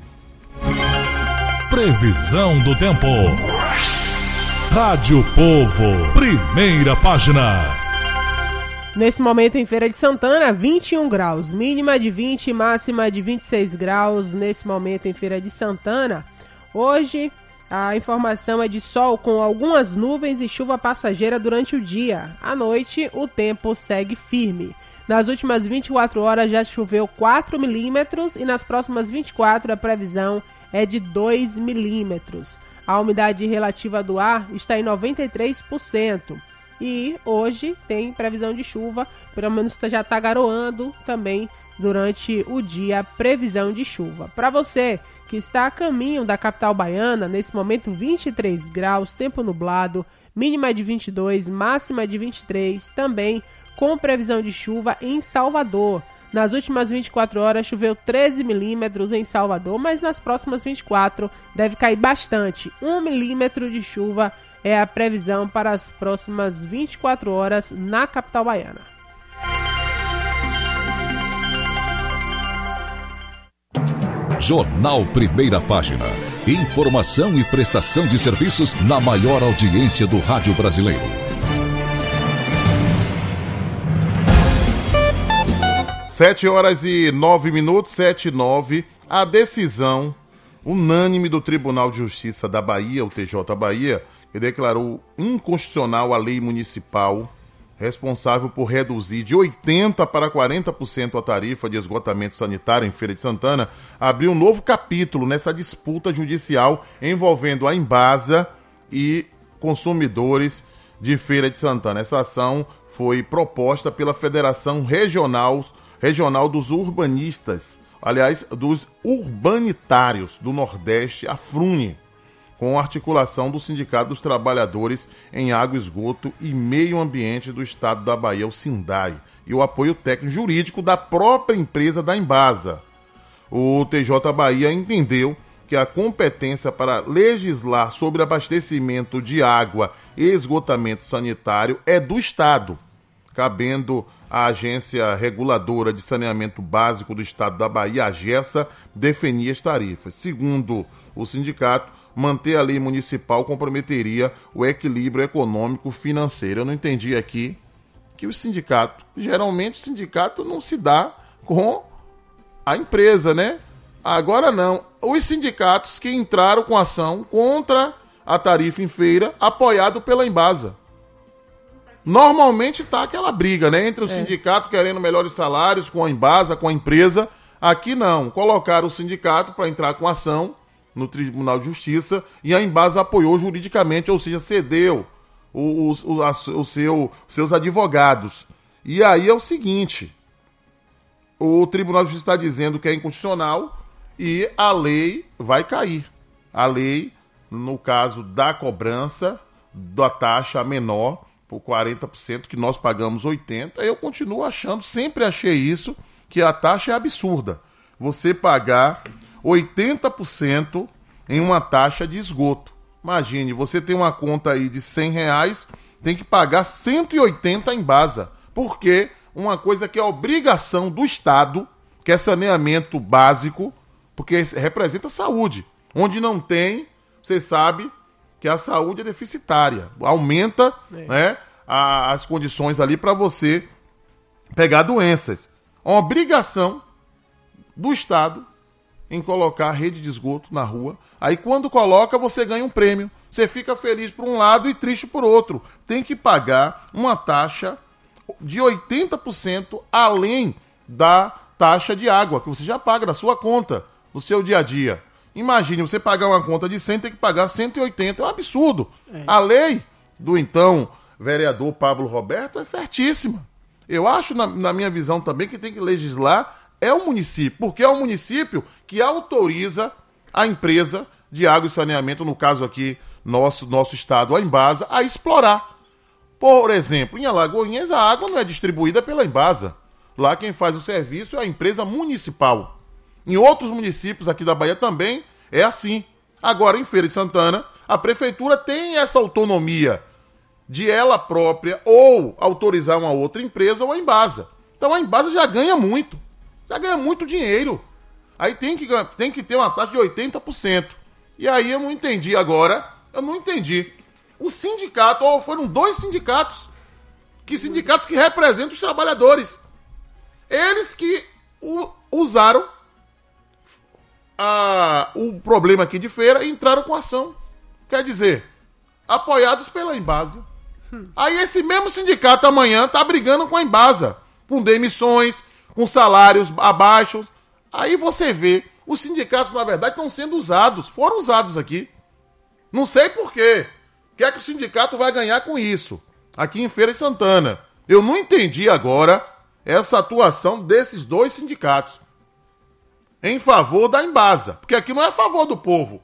Previsão do tempo. Rádio Povo, primeira página. Nesse momento em Feira de Santana, vinte e um graus, mínima de vinte, máxima de vinte e seis graus. Nesse momento em Feira de Santana, hoje a informação é de sol com algumas nuvens e chuva passageira durante o dia. À noite, o tempo segue firme. Nas últimas vinte e quatro horas já choveu quatro milímetros e nas próximas vinte e quatro a previsão é de dois milímetros. A umidade relativa do ar está em noventa e três por cento. E hoje tem previsão de chuva, pelo menos já está garoando também durante o dia, previsão de chuva. Para você que está a caminho da capital baiana, nesse momento vinte e três graus, tempo nublado, mínima de vinte e dois, máxima de vinte e três, também com previsão de chuva em Salvador. Nas últimas vinte e quatro horas choveu treze milímetros em Salvador, mas nas próximas vinte e quatro deve cair bastante, um milímetro de chuva é a previsão para as próximas vinte e quatro horas na capital baiana. Jornal Primeira Página. Informação e prestação de serviços na maior audiência do rádio brasileiro. Sete horas e nove minutos, sete e nove. A decisão unânime do Tribunal de Justiça da Bahia, o T J Bahia, que declarou inconstitucional a lei municipal responsável por reduzir de oitenta por cento para quarenta por cento a tarifa de esgotamento sanitário em Feira de Santana, abriu um novo capítulo nessa disputa judicial envolvendo a Embasa e consumidores de Feira de Santana. Essa ação foi proposta pela Federação Regional, Regional dos Urbanistas, aliás, dos Urbanitários do Nordeste, a FRUNE, com articulação do Sindicato dos Trabalhadores em Água, Esgoto e Meio Ambiente do Estado da Bahia, o SINDAI, e o apoio técnico jurídico da própria empresa da Embasa. O T J Bahia entendeu que a competência para legislar sobre abastecimento de água e esgotamento sanitário é do Estado, cabendo à Agência Reguladora de Saneamento Básico do Estado da Bahia, a AGESA, definir as tarifas. Segundo o sindicato, manter a lei municipal comprometeria o equilíbrio econômico financeiro. Eu não entendi aqui que o sindicato, geralmente o sindicato não se dá com a empresa, né? Agora não. Os sindicatos que entraram com ação contra a tarifa em feira, apoiado pela Embasa. Normalmente tá aquela briga, né? Entre o é. sindicato querendo melhores salários, com a Embasa, com a empresa. Aqui não. Colocaram o sindicato para entrar com ação no Tribunal de Justiça e a Embasa apoiou juridicamente, ou seja, cedeu os, os, os o seu, seus advogados. E aí é o seguinte, o Tribunal de Justiça está dizendo que é inconstitucional e a lei vai cair. A lei, no caso da cobrança da taxa menor, por quarenta por cento, que nós pagamos oitenta por cento, eu continuo achando, sempre achei isso, que a taxa é absurda. Você pagar oitenta por cento em uma taxa de esgoto. Imagine, você tem uma conta aí de cem reais, tem que pagar cento e oitenta em Embasa. Porque uma coisa que é obrigação do Estado, que é saneamento básico, porque representa saúde. Onde não tem, você sabe que a saúde é deficitária. Aumenta é. né, a, as condições ali para você pegar doenças. Uma obrigação do Estado em colocar a rede de esgoto na rua. Aí quando coloca, você ganha um prêmio. Você fica feliz por um lado e triste por outro. Tem que pagar uma taxa de oitenta por cento além da taxa de água, que você já paga da sua conta, no seu dia a dia. Imagine, você pagar uma conta de cem, tem que pagar cento e oitenta. É um absurdo. É. A lei do então vereador Pablo Roberto é certíssima. Eu acho, na, na minha visão também, que tem que legislar é o município, porque é o município que autoriza a empresa de água e saneamento, no caso aqui, nosso, nosso estado, a Embasa, a explorar. Por exemplo, em Alagoinhas, a água não é distribuída pela Embasa. Lá quem faz o serviço é a empresa municipal. Em outros municípios aqui da Bahia também é assim. Agora, em Feira de Santana, a prefeitura tem essa autonomia de ela própria ou autorizar uma outra empresa ou a Embasa. Então a Embasa já ganha muito. Já ganha muito dinheiro. Aí tem que, tem que ter uma taxa de oitenta por cento. E aí eu não entendi agora. Eu não entendi. O sindicato, ou foram dois sindicatos Que sindicatos que representam os trabalhadores. Eles que u- usaram a, o problema aqui de Feira e entraram com ação. Quer dizer, apoiados pela Embasa. Hum. Aí esse mesmo sindicato amanhã tá brigando com a Embasa, com demissões, com salários abaixo. Aí você vê, os sindicatos na verdade estão sendo usados, foram usados aqui. Não sei por quê. O que é que o sindicato vai ganhar com isso? Aqui em Feira de Santana. Eu não entendi agora essa atuação desses dois sindicatos em favor da Embasa. Porque aqui não é a favor do povo.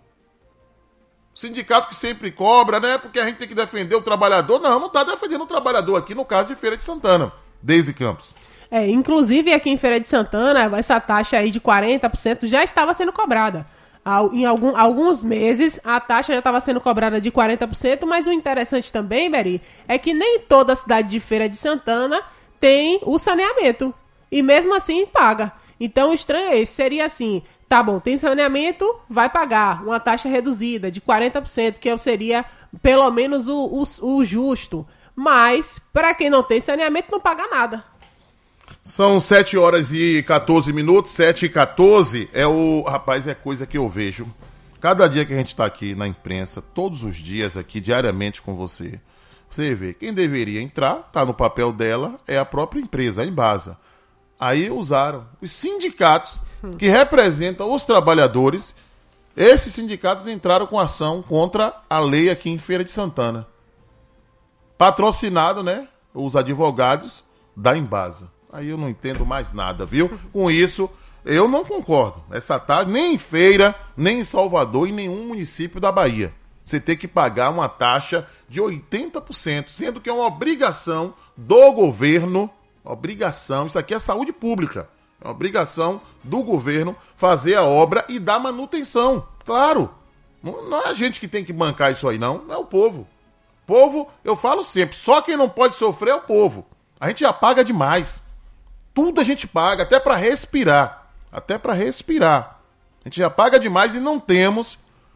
O sindicato que sempre cobra, né? Porque a gente tem que defender o trabalhador. Não, não está defendendo o trabalhador aqui no caso de Feira de Santana. Deise Campos. É, inclusive aqui em Feira de Santana, essa taxa aí de quarenta por cento já estava sendo cobrada. Em algum, alguns meses, a taxa já estava sendo cobrada de quarenta por cento, mas o interessante também, Beri, é que nem toda a cidade de Feira de Santana tem o saneamento. E mesmo assim, paga. Então, o estranho é esse. Seria assim, tá bom, tem saneamento, vai pagar uma taxa reduzida de quarenta por cento, que seria pelo menos o, o, o justo. Mas, para quem não tem saneamento, não paga nada. São sete horas e quatorze minutos, sete e quatorze, é o... Rapaz, é coisa que eu vejo. Cada dia que a gente tá aqui na imprensa, todos os dias aqui, diariamente com você, você vê, quem deveria entrar, tá no papel dela, é a própria empresa, a Embasa. Aí usaram os sindicatos que representam os trabalhadores, esses sindicatos entraram com ação contra a lei aqui em Feira de Santana. Patrocinado, né, os advogados da Embasa. Aí eu não entendo mais nada, viu? Com isso, eu não concordo. Essa taxa, nem em Feira, nem em Salvador, em nenhum município da Bahia. Você tem que pagar uma taxa de oitenta por cento, sendo que é uma obrigação do governo, obrigação, isso aqui é saúde pública, é uma obrigação do governo fazer a obra e dar manutenção. Claro, não é a gente que tem que bancar isso aí, não, é o povo. Povo, eu falo sempre, só quem não pode sofrer é o povo. A gente já paga demais. Tudo a gente paga, até para respirar. Até para respirar. A gente já paga demais e não temos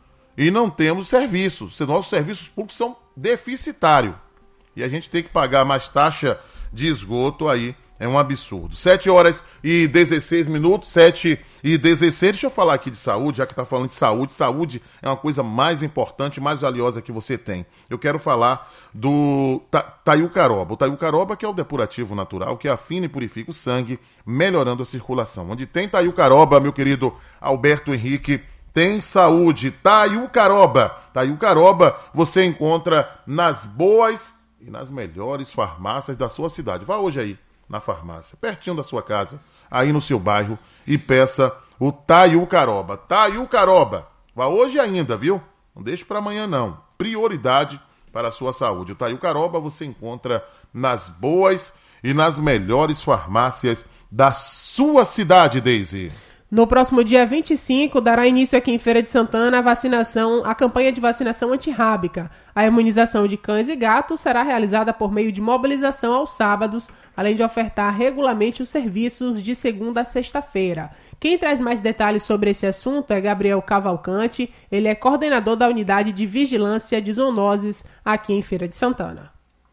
e não temos serviços. Nossos serviços públicos são deficitários. E a gente tem que pagar mais taxa de esgoto aí. É um absurdo. sete horas e dezesseis minutos, sete e dezesseis. Deixa eu falar aqui de saúde, já que está falando de saúde. Saúde é uma coisa mais importante, mais valiosa que você tem. Eu quero falar do Taiucaroba. O Taiucaroba, que é o depurativo natural, que afina e purifica o sangue, melhorando a circulação. Onde tem Taiucaroba, meu querido Alberto Henrique, tem saúde. Taiucaroba. Taiucaroba você encontra nas boas e nas melhores farmácias da sua cidade. Vá hoje aí na farmácia, pertinho da sua casa, aí no seu bairro, e peça o Taiucaroba. Taiucaroba, vá hoje ainda, viu? Não deixe para amanhã não. Prioridade para a sua saúde. O Taiucaroba você encontra nas boas e nas melhores farmácias da sua cidade, Deise. No próximo dia vinte e cinco, dará início aqui em Feira de Santana a vacinação, a campanha de vacinação antirrábica. A imunização de cães e gatos será realizada por meio de mobilização aos sábados, além de ofertar regularmente os serviços de segunda a sexta-feira. Quem traz mais detalhes sobre esse assunto é Gabriel Cavalcante, ele é coordenador da Unidade de Vigilância de Zoonoses aqui em Feira de Santana.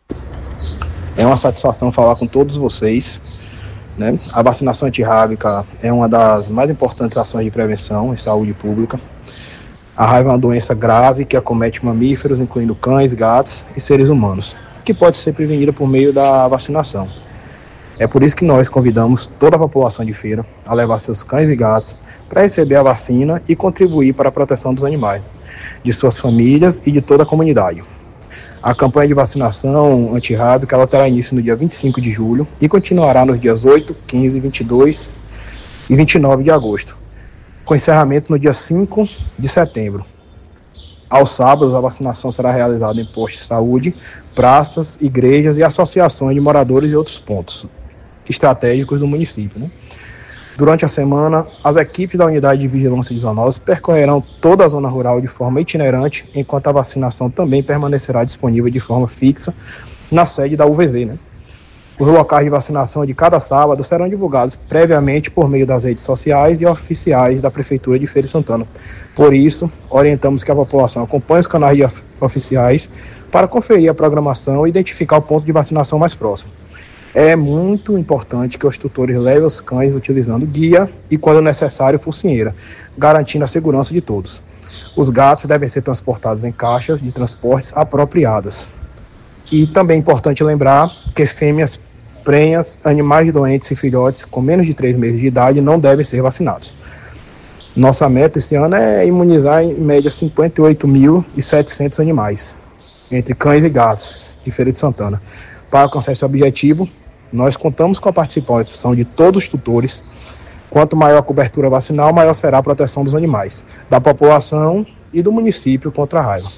É uma satisfação falar com todos vocês. Né? A vacinação antirrábica é uma das mais importantes ações de prevenção em saúde pública. A raiva é uma doença grave que acomete mamíferos, incluindo cães, gatos e seres humanos, que pode ser prevenida por meio da vacinação. É por isso que nós convidamos toda a população de Feira a levar seus cães e gatos para receber a vacina e contribuir para a proteção dos animais, de suas famílias e de toda a comunidade. A campanha de vacinação antirrábica ela terá início no dia vinte e cinco de julho e continuará nos dias oito, quinze, vinte e dois e vinte e nove de agosto, com encerramento no dia cinco de setembro. Aos sábados, a vacinação será realizada em postos de saúde, praças, igrejas e associações de moradores e outros pontos estratégicos do município. Né? Durante a semana, as equipes da Unidade de Vigilância de Zoonoses percorrerão toda a zona rural de forma itinerante, enquanto a vacinação também permanecerá disponível de forma fixa na sede da U V Z. Né? Os locais de vacinação de cada sábado serão divulgados previamente por meio das redes sociais e oficiais da Prefeitura de Feira de Santana. Por isso, orientamos que a população acompanhe os canais de oficiais para conferir a programação e identificar o ponto de vacinação mais próximo. É muito importante que os tutores levem os cães utilizando guia e, quando necessário, focinheira, garantindo a segurança de todos. Os gatos devem ser transportados em caixas de transportes apropriadas. E também é importante lembrar que fêmeas prenhas, animais doentes e filhotes com menos de três meses de idade não devem ser vacinados. Nossa meta esse ano é imunizar em média cinquenta e oito mil e setecentos animais, entre cães e gatos, de Feira de Santana. Para alcançar esse objetivo, nós contamos com a participação de todos os tutores. Quanto maior a cobertura vacinal, maior será a proteção dos animais, da população e do município contra a raiva.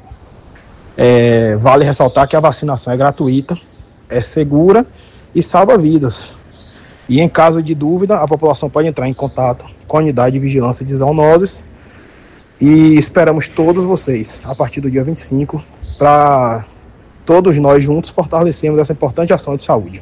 É, vale ressaltar que a vacinação é gratuita, é segura e salva vidas. E em caso de dúvida, a população pode entrar em contato com a unidade de vigilância de zoonoses e esperamos todos vocês a partir do dia vinte e cinco para todos nós juntos fortalecermos essa importante ação de saúde.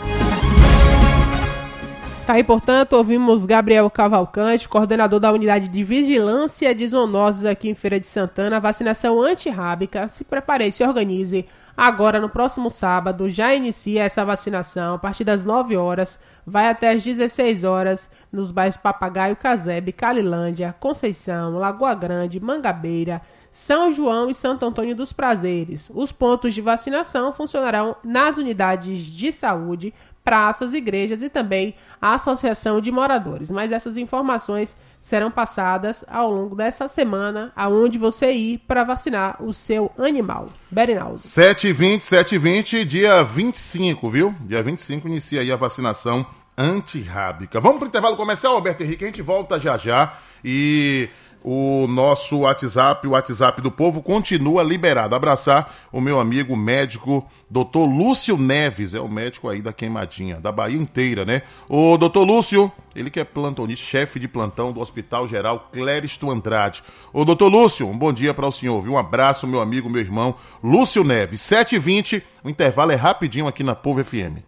Tá aí, portanto, ouvimos Gabriel Cavalcante, coordenador da unidade de vigilância de zoonoses aqui em Feira de Santana. A vacinação antirrábica, se prepare, se organize. Agora, no próximo sábado, já inicia essa vacinação a partir das nove horas, vai até às dezesseis horas, nos bairros Papagaio, Casebre, Calilândia, Conceição, Lagoa Grande, Mangabeira, São João e Santo Antônio dos Prazeres. Os pontos de vacinação funcionarão nas unidades de saúde, praças, igrejas e também a Associação de Moradores. Mas essas informações serão passadas ao longo dessa semana, aonde você ir para vacinar o seu animal. Berinaldo. sete e vinte, sete e vinte, dia vinte e cinco, viu? Dia vinte e cinco inicia aí a vacinação antirrábica. Vamos para o intervalo comercial, Alberto Henrique, a gente volta já já e... o nosso WhatsApp, o WhatsApp do povo, continua liberado. Abraçar o meu amigo médico, doutor Lúcio Neves, é o médico aí da Queimadinha, da Bahia inteira, né? O doutor Lúcio, ele que é plantonista, chefe de plantão do Hospital Geral Cléristo Andrade. Ô doutor Lúcio, um bom dia para o senhor, viu? Um abraço, meu amigo, meu irmão, Lúcio Neves. sete e vinte, o intervalo é rapidinho aqui na Povo F M.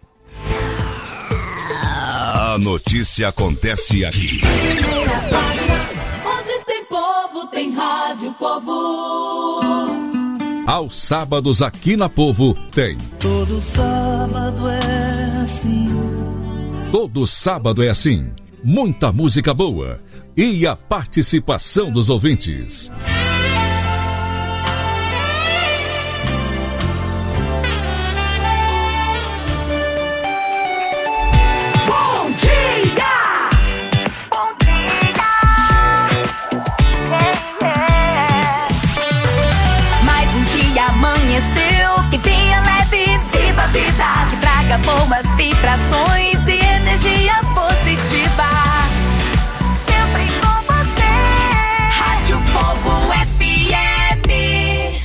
A notícia acontece aqui. Tem Rádio Povo. Aos sábados aqui na Povo tem. Todo sábado é assim. Todo sábado é assim. Muita música boa e a participação dos ouvintes. Que venha leve, viva a vida, que traga boas vibrações e energia positiva. Sempre com você. Rádio Povo F M.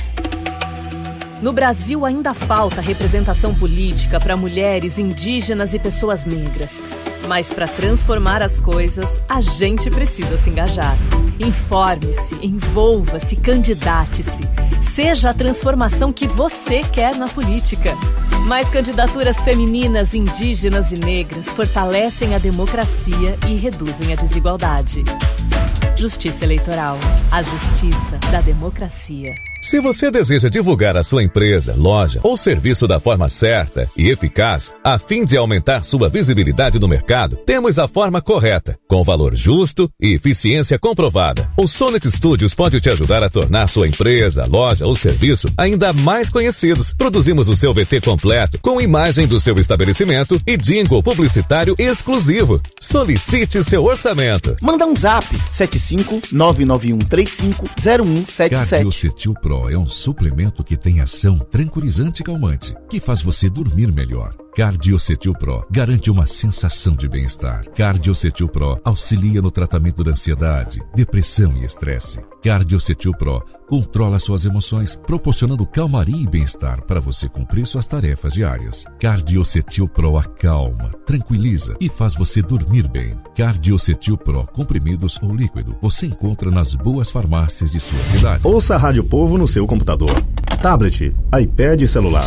No Brasil ainda falta representação política para mulheres, indígenas e pessoas negras. Mas para transformar as coisas, a gente precisa se engajar. Informe-se, envolva-se, candidate-se. Seja a transformação que você quer na política. Mais candidaturas femininas, indígenas e negras fortalecem a democracia e reduzem a desigualdade. Justiça Eleitoral. A justiça da democracia. Se você deseja divulgar a sua empresa, loja ou serviço da forma certa e eficaz, a fim de aumentar sua visibilidade no mercado, temos a forma correta, com valor justo e eficiência comprovada. O Sonic Studios pode te ajudar a tornar sua empresa, loja ou serviço ainda mais conhecidos. Produzimos o seu V T completo, com imagem do seu estabelecimento e jingle publicitário exclusivo. Solicite seu orçamento. Manda um zap, sete cinco nove nove um três cinco zero um sete sete. Cardiocetil Pro é um suplemento que tem ação tranquilizante e calmante, que faz você dormir melhor. Cardiocetil Pro garante uma sensação de bem-estar. Cardiocetil Pro auxilia no tratamento da ansiedade, depressão e estresse. Cardiocetil Pro controla suas emoções, proporcionando calmaria e bem-estar para você cumprir suas tarefas diárias. Cardiocetil Pro acalma, tranquiliza e faz você dormir bem. Cardiocetil Pro, comprimidos ou líquido, você encontra nas boas farmácias de sua cidade. Ouça a Rádio Povo no seu computador, tablet, iPad e celular.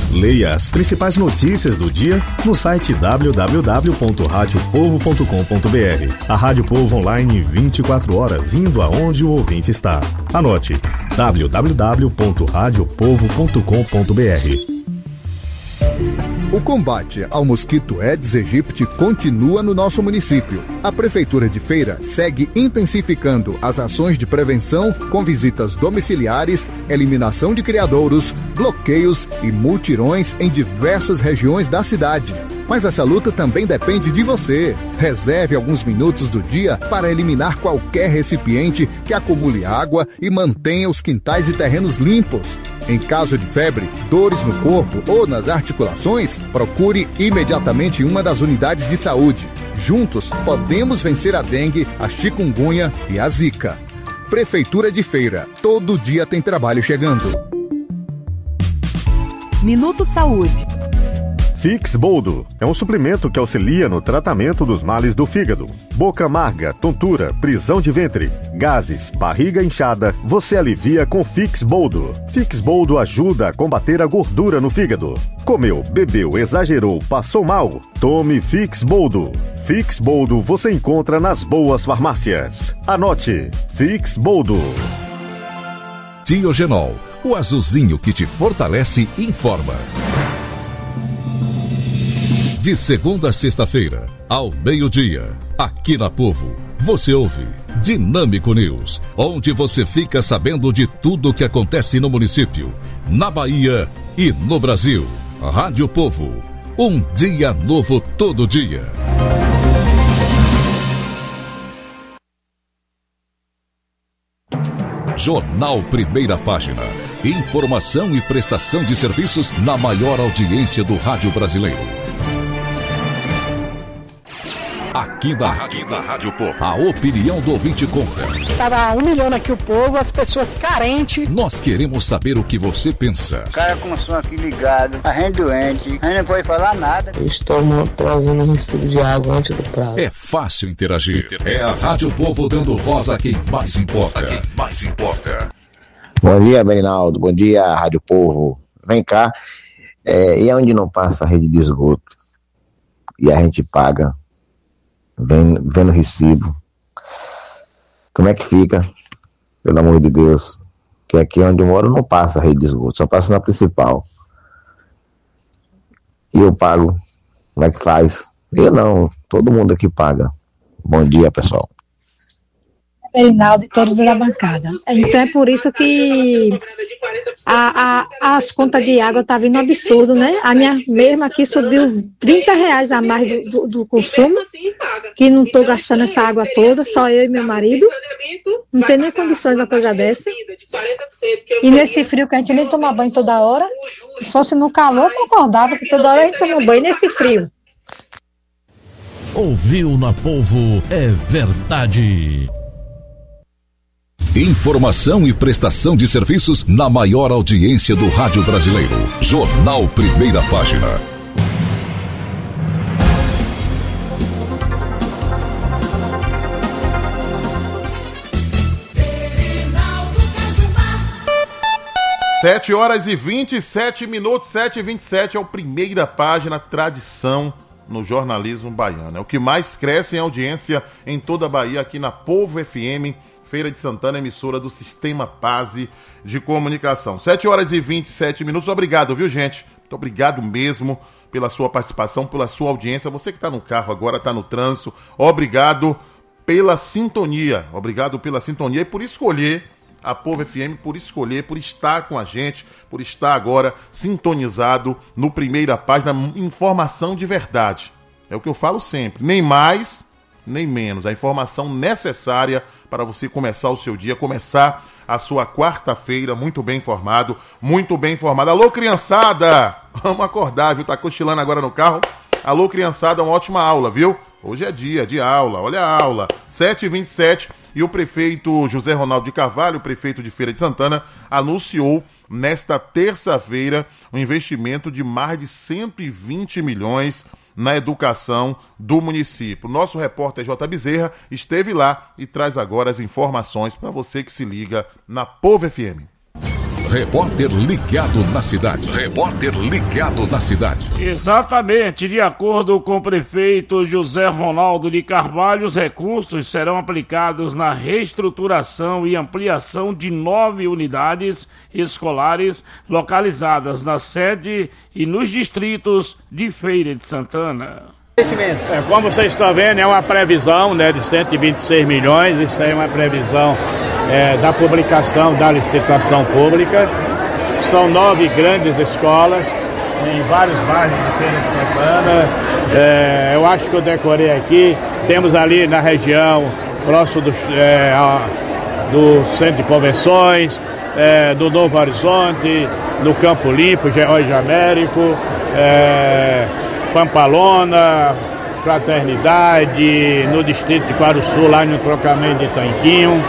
Leia as principais notícias do dia no site w w w ponto rádio povo ponto com ponto b r. A Rádio Povo online vinte e quatro horas, indo aonde o ouvinte está. Anote w w w ponto rádio povo ponto com ponto b r. O combate ao mosquito Aedes aegypti continua no nosso município. A Prefeitura de Feira segue intensificando as ações de prevenção com visitas domiciliares, eliminação de criadouros, bloqueios e multirões em diversas regiões da cidade. Mas essa luta também depende de você. Reserve alguns minutos do dia para eliminar qualquer recipiente que acumule água e mantenha os quintais e terrenos limpos. Em caso de febre, dores no corpo ou nas articulações, procure imediatamente uma das unidades de saúde. Juntos, podemos vencer a dengue, a chikungunya e a zika. Prefeitura de Feira. Todo dia tem trabalho chegando. Minuto Saúde. Fix Boldo é um suplemento que auxilia no tratamento dos males do fígado. Boca amarga, tontura, prisão de ventre, gases, barriga inchada, você alivia com Fix Boldo. Fix Boldo ajuda a combater a gordura no fígado. Comeu, bebeu, exagerou, passou mal? Tome Fix Boldo. Fix Boldo você encontra nas boas farmácias. Anote, Fix Boldo. Diogenol, o azulzinho que te fortalece e informa. De segunda a sexta-feira, ao meio-dia, aqui na Povo, você ouve Dinâmico News, onde você fica sabendo de tudo o que acontece no município, na Bahia e no Brasil. Rádio Povo, um dia novo todo dia. Jornal Primeira Página. Informação e prestação de serviços na maior audiência do rádio brasileiro. Aqui na Rádio, na Rádio Povo, a opinião do ouvinte conta. Estava humilhando aqui o povo, as pessoas carentes. Nós queremos saber o que você pensa. O cara com o som aqui ligado, a gente doente, a gente não pode falar nada. Eu estou trazendo um recibo de água antes do prazo. É fácil interagir. É a Rádio Povo dando voz a quem mais importa. A quem mais importa. Bom dia, Berinaldo. Bom dia, Rádio Povo. Vem cá. É, e onde não passa a rede de esgoto? E a gente paga. Vem, vem no recibo. Como é que fica? Pelo amor de Deus. Que aqui onde eu moro não passa a rede de esgoto, só passa na principal. E eu pago. Como é que faz? Eu não, todo mundo aqui paga. Bom dia, pessoal. Berinaldo e todos da bancada. Então é por isso que a, a, as contas de água tá vindo absurdo, né? A minha mesma aqui subiu trinta reais a mais do, do, do consumo, que não tô gastando essa água toda, só eu e meu marido. Não tem nem condições de uma coisa dessa. E nesse frio que a gente nem toma banho toda hora, se fosse no calor, eu concordava que toda hora a gente toma banho nesse frio. Ouviu na Povo, é verdade. Informação e prestação de serviços na maior audiência do rádio brasileiro. Jornal Primeira Página. Sete horas e vinte e sete minutos, sete e vinte e sete é o Primeira Página, tradição no jornalismo baiano. É o que mais cresce em audiência em toda a Bahia, aqui na Povo F M, Feira de Santana, emissora do Sistema Pase de Comunicação. sete horas e vinte e sete minutos. Obrigado, viu, gente? Muito obrigado mesmo pela sua participação, pela sua audiência. Você que está no carro agora, está no trânsito, obrigado pela sintonia. Obrigado pela sintonia e por escolher a Povo F M, por escolher, por estar com a gente, por estar agora sintonizado no Primeira Página. Informação de verdade. É o que eu falo sempre. Nem mais, nem menos. A informação necessária para você começar o seu dia, começar a sua quarta-feira muito bem informado, muito bem informado. Alô, criançada! Vamos acordar, viu? Tá cochilando agora no carro. Alô, criançada, uma ótima aula, viu? Hoje é dia de aula, olha a aula. sete e vinte e sete e o prefeito José Ronaldo de Carvalho, o prefeito de Feira de Santana, anunciou nesta terça-feira um investimento de mais de cento e vinte milhões na educação do município. Nosso repórter J. Bezerra esteve lá e traz agora as informações para você que se liga na Povo F M. Repórter ligado na cidade. Repórter ligado na cidade. Exatamente. De acordo com o prefeito José Ronaldo de Carvalho, os recursos serão aplicados na reestruturação e ampliação de nove unidades escolares localizadas na sede e nos distritos de Feira de Santana. É, como vocês estão vendo, é uma previsão, né, de cento e vinte e seis milhões, isso aí é uma previsão é, da publicação da licitação pública. São nove grandes escolas em vários bairros de Feira de Santana. É, eu acho que eu decorei aqui. Temos ali na região, próximo do, é, a, do Centro de Convenções, é, do Novo Horizonte, no Campo Limpo, George Américo, é, Pampalona, Fraternidade, no distrito de Quaruçu, lá no trocamento de Tanquinho.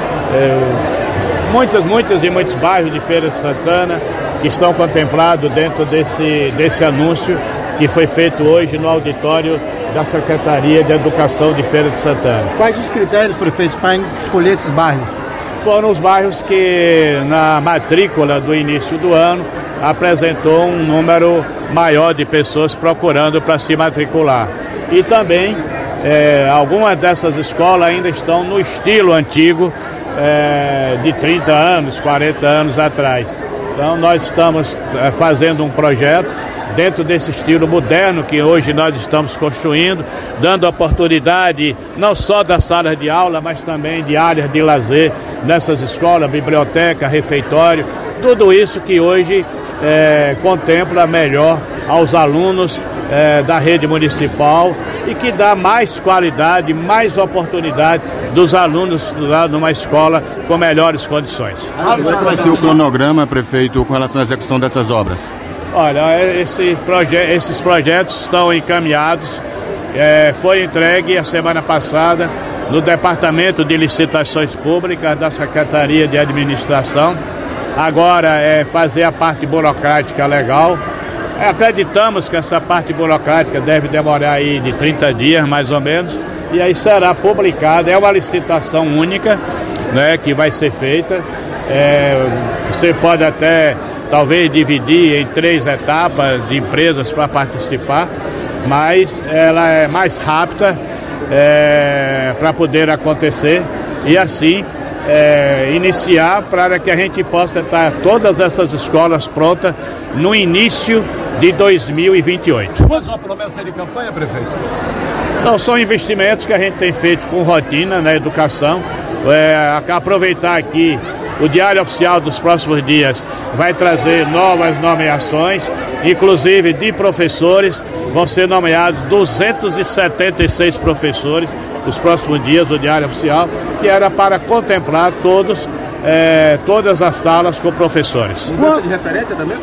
É, muitos, muitos e muitos bairros de Feira de Santana que estão contemplados dentro desse, desse anúncio que foi feito hoje no auditório da Secretaria de Educação de Feira de Santana. Quais os critérios, prefeito, para escolher esses bairros? Foram os bairros que na matrícula do início do ano apresentou um número maior de pessoas procurando para se matricular. E também é, algumas dessas escolas ainda estão no estilo antigo é, de trinta anos, quarenta anos atrás. Então nós estamos é, fazendo um projeto dentro desse estilo moderno que hoje nós estamos construindo, dando oportunidade não só das salas de aula, mas também de áreas de lazer nessas escolas, biblioteca, refeitório, tudo isso que hoje é, contempla melhor aos alunos é, da rede municipal e que dá mais qualidade, mais oportunidade dos alunos lá numa escola com melhores condições. Como é que vai ser o cronograma, prefeito, com relação à execução dessas obras? Olha, esse proje- esses projetos estão encaminhados, é, foi entregue a semana passada no Departamento de Licitações Públicas da Secretaria de Administração. Agora é fazer a parte burocrática legal. É, acreditamos que essa parte burocrática deve demorar aí de trinta dias, mais ou menos, e aí será publicada. É uma licitação única, né, que vai ser feita. É, você pode até talvez dividir em três etapas de empresas para participar, mas ela é mais rápida é, para poder acontecer e assim é, iniciar para que a gente possa estar todas essas escolas prontas no início de dois mil e vinte e oito. Mas uma promessa de campanha, prefeito? Então, são investimentos que a gente tem feito com rotina na educação. É, aproveitar aqui o Diário Oficial dos próximos dias vai trazer novas nomeações, inclusive de professores. Vão ser nomeados duzentos e setenta e seis professores nos próximos dias do Diário Oficial, que era para contemplar todos, é, todas as salas com professores. Mudança de referência também?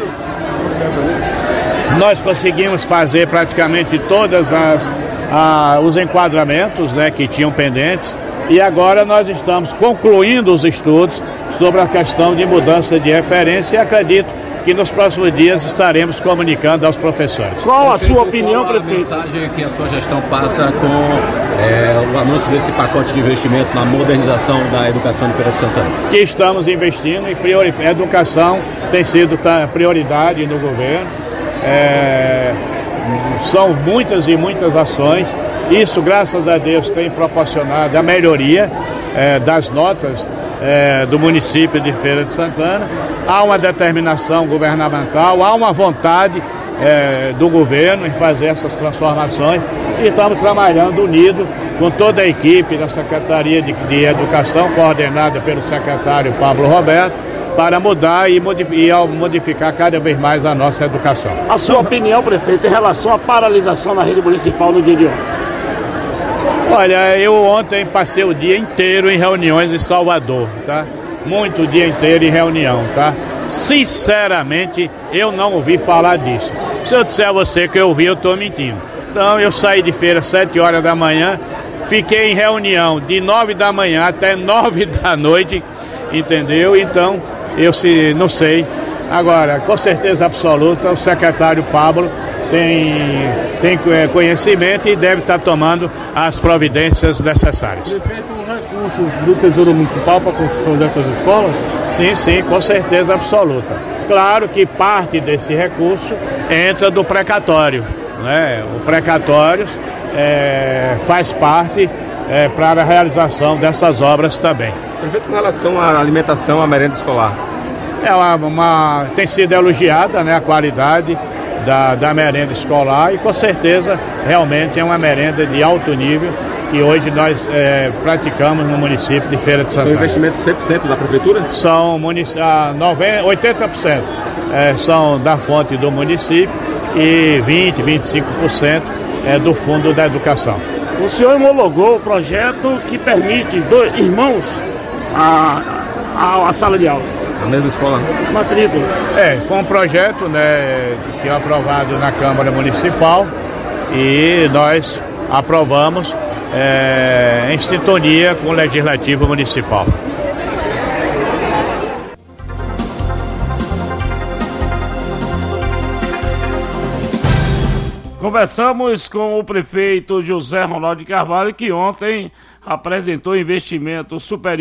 Nós conseguimos fazer praticamente todas as ah, os enquadramentos, né, que tinham pendentes, e agora nós estamos concluindo os estudos sobre a questão de mudança de referência e acredito que nos próximos dias estaremos comunicando aos professores. Qual a sua opinião, prefeito? Qual a mensagem que a sua gestão passa com é, o anúncio desse pacote de investimentos na modernização da educação de Feira de Santana? Que estamos investindo em priori... educação, tem sido prioridade no governo. É... São muitas e muitas ações. Isso, graças a Deus, tem proporcionado a melhoria é, das notas é, do município de Feira de Santana. Há uma determinação governamental, há uma vontade é, do governo em fazer essas transformações e estamos trabalhando unido com toda a equipe da Secretaria de, de Educação, coordenada pelo secretário Pablo Roberto, para mudar e modificar, e modificar cada vez mais a nossa educação. A sua opinião, prefeito, em relação à paralisação na rede municipal no dia de ontem? Olha, eu ontem passei o dia inteiro em reuniões em Salvador, tá? Muito o dia inteiro em reunião, tá? Sinceramente, eu não ouvi falar disso. Se eu disser a você que eu ouvi, eu estou mentindo. Então, eu saí de feira às sete horas da manhã, fiquei em reunião de nove da manhã até nove da noite, entendeu? Então, eu se, não sei. Agora, com certeza absoluta, o secretário Pablo tem, tem conhecimento e deve estar tomando as providências necessárias. Prefeito, recursos do Tesouro Municipal para a construção dessas escolas? Sim, sim, com certeza absoluta. Claro que parte desse recurso entra do precatório, né? O precatório é, faz parte é, para a realização dessas obras também. Prefeito, com relação à alimentação, à merenda escolar? É uma, uma, tem sido elogiada, né, a qualidade da, da merenda escolar e com certeza realmente é uma merenda de alto nível que hoje nós é, praticamos no município de Feira de Santana. São investimentos cem por cento da prefeitura? São oitenta por cento é, são da fonte do município e vinte, vinte e cinco por cento é do Fundo da Educação. O senhor homologou o projeto que permite dois irmãos a, a, a sala de aula. A mesma escola? Matrícula. É, foi um projeto, né, que é aprovado na Câmara Municipal e nós aprovamos é, em sintonia com o Legislativo Municipal. Conversamos com o prefeito José Ronaldo de Carvalho, que ontem apresentou investimento superior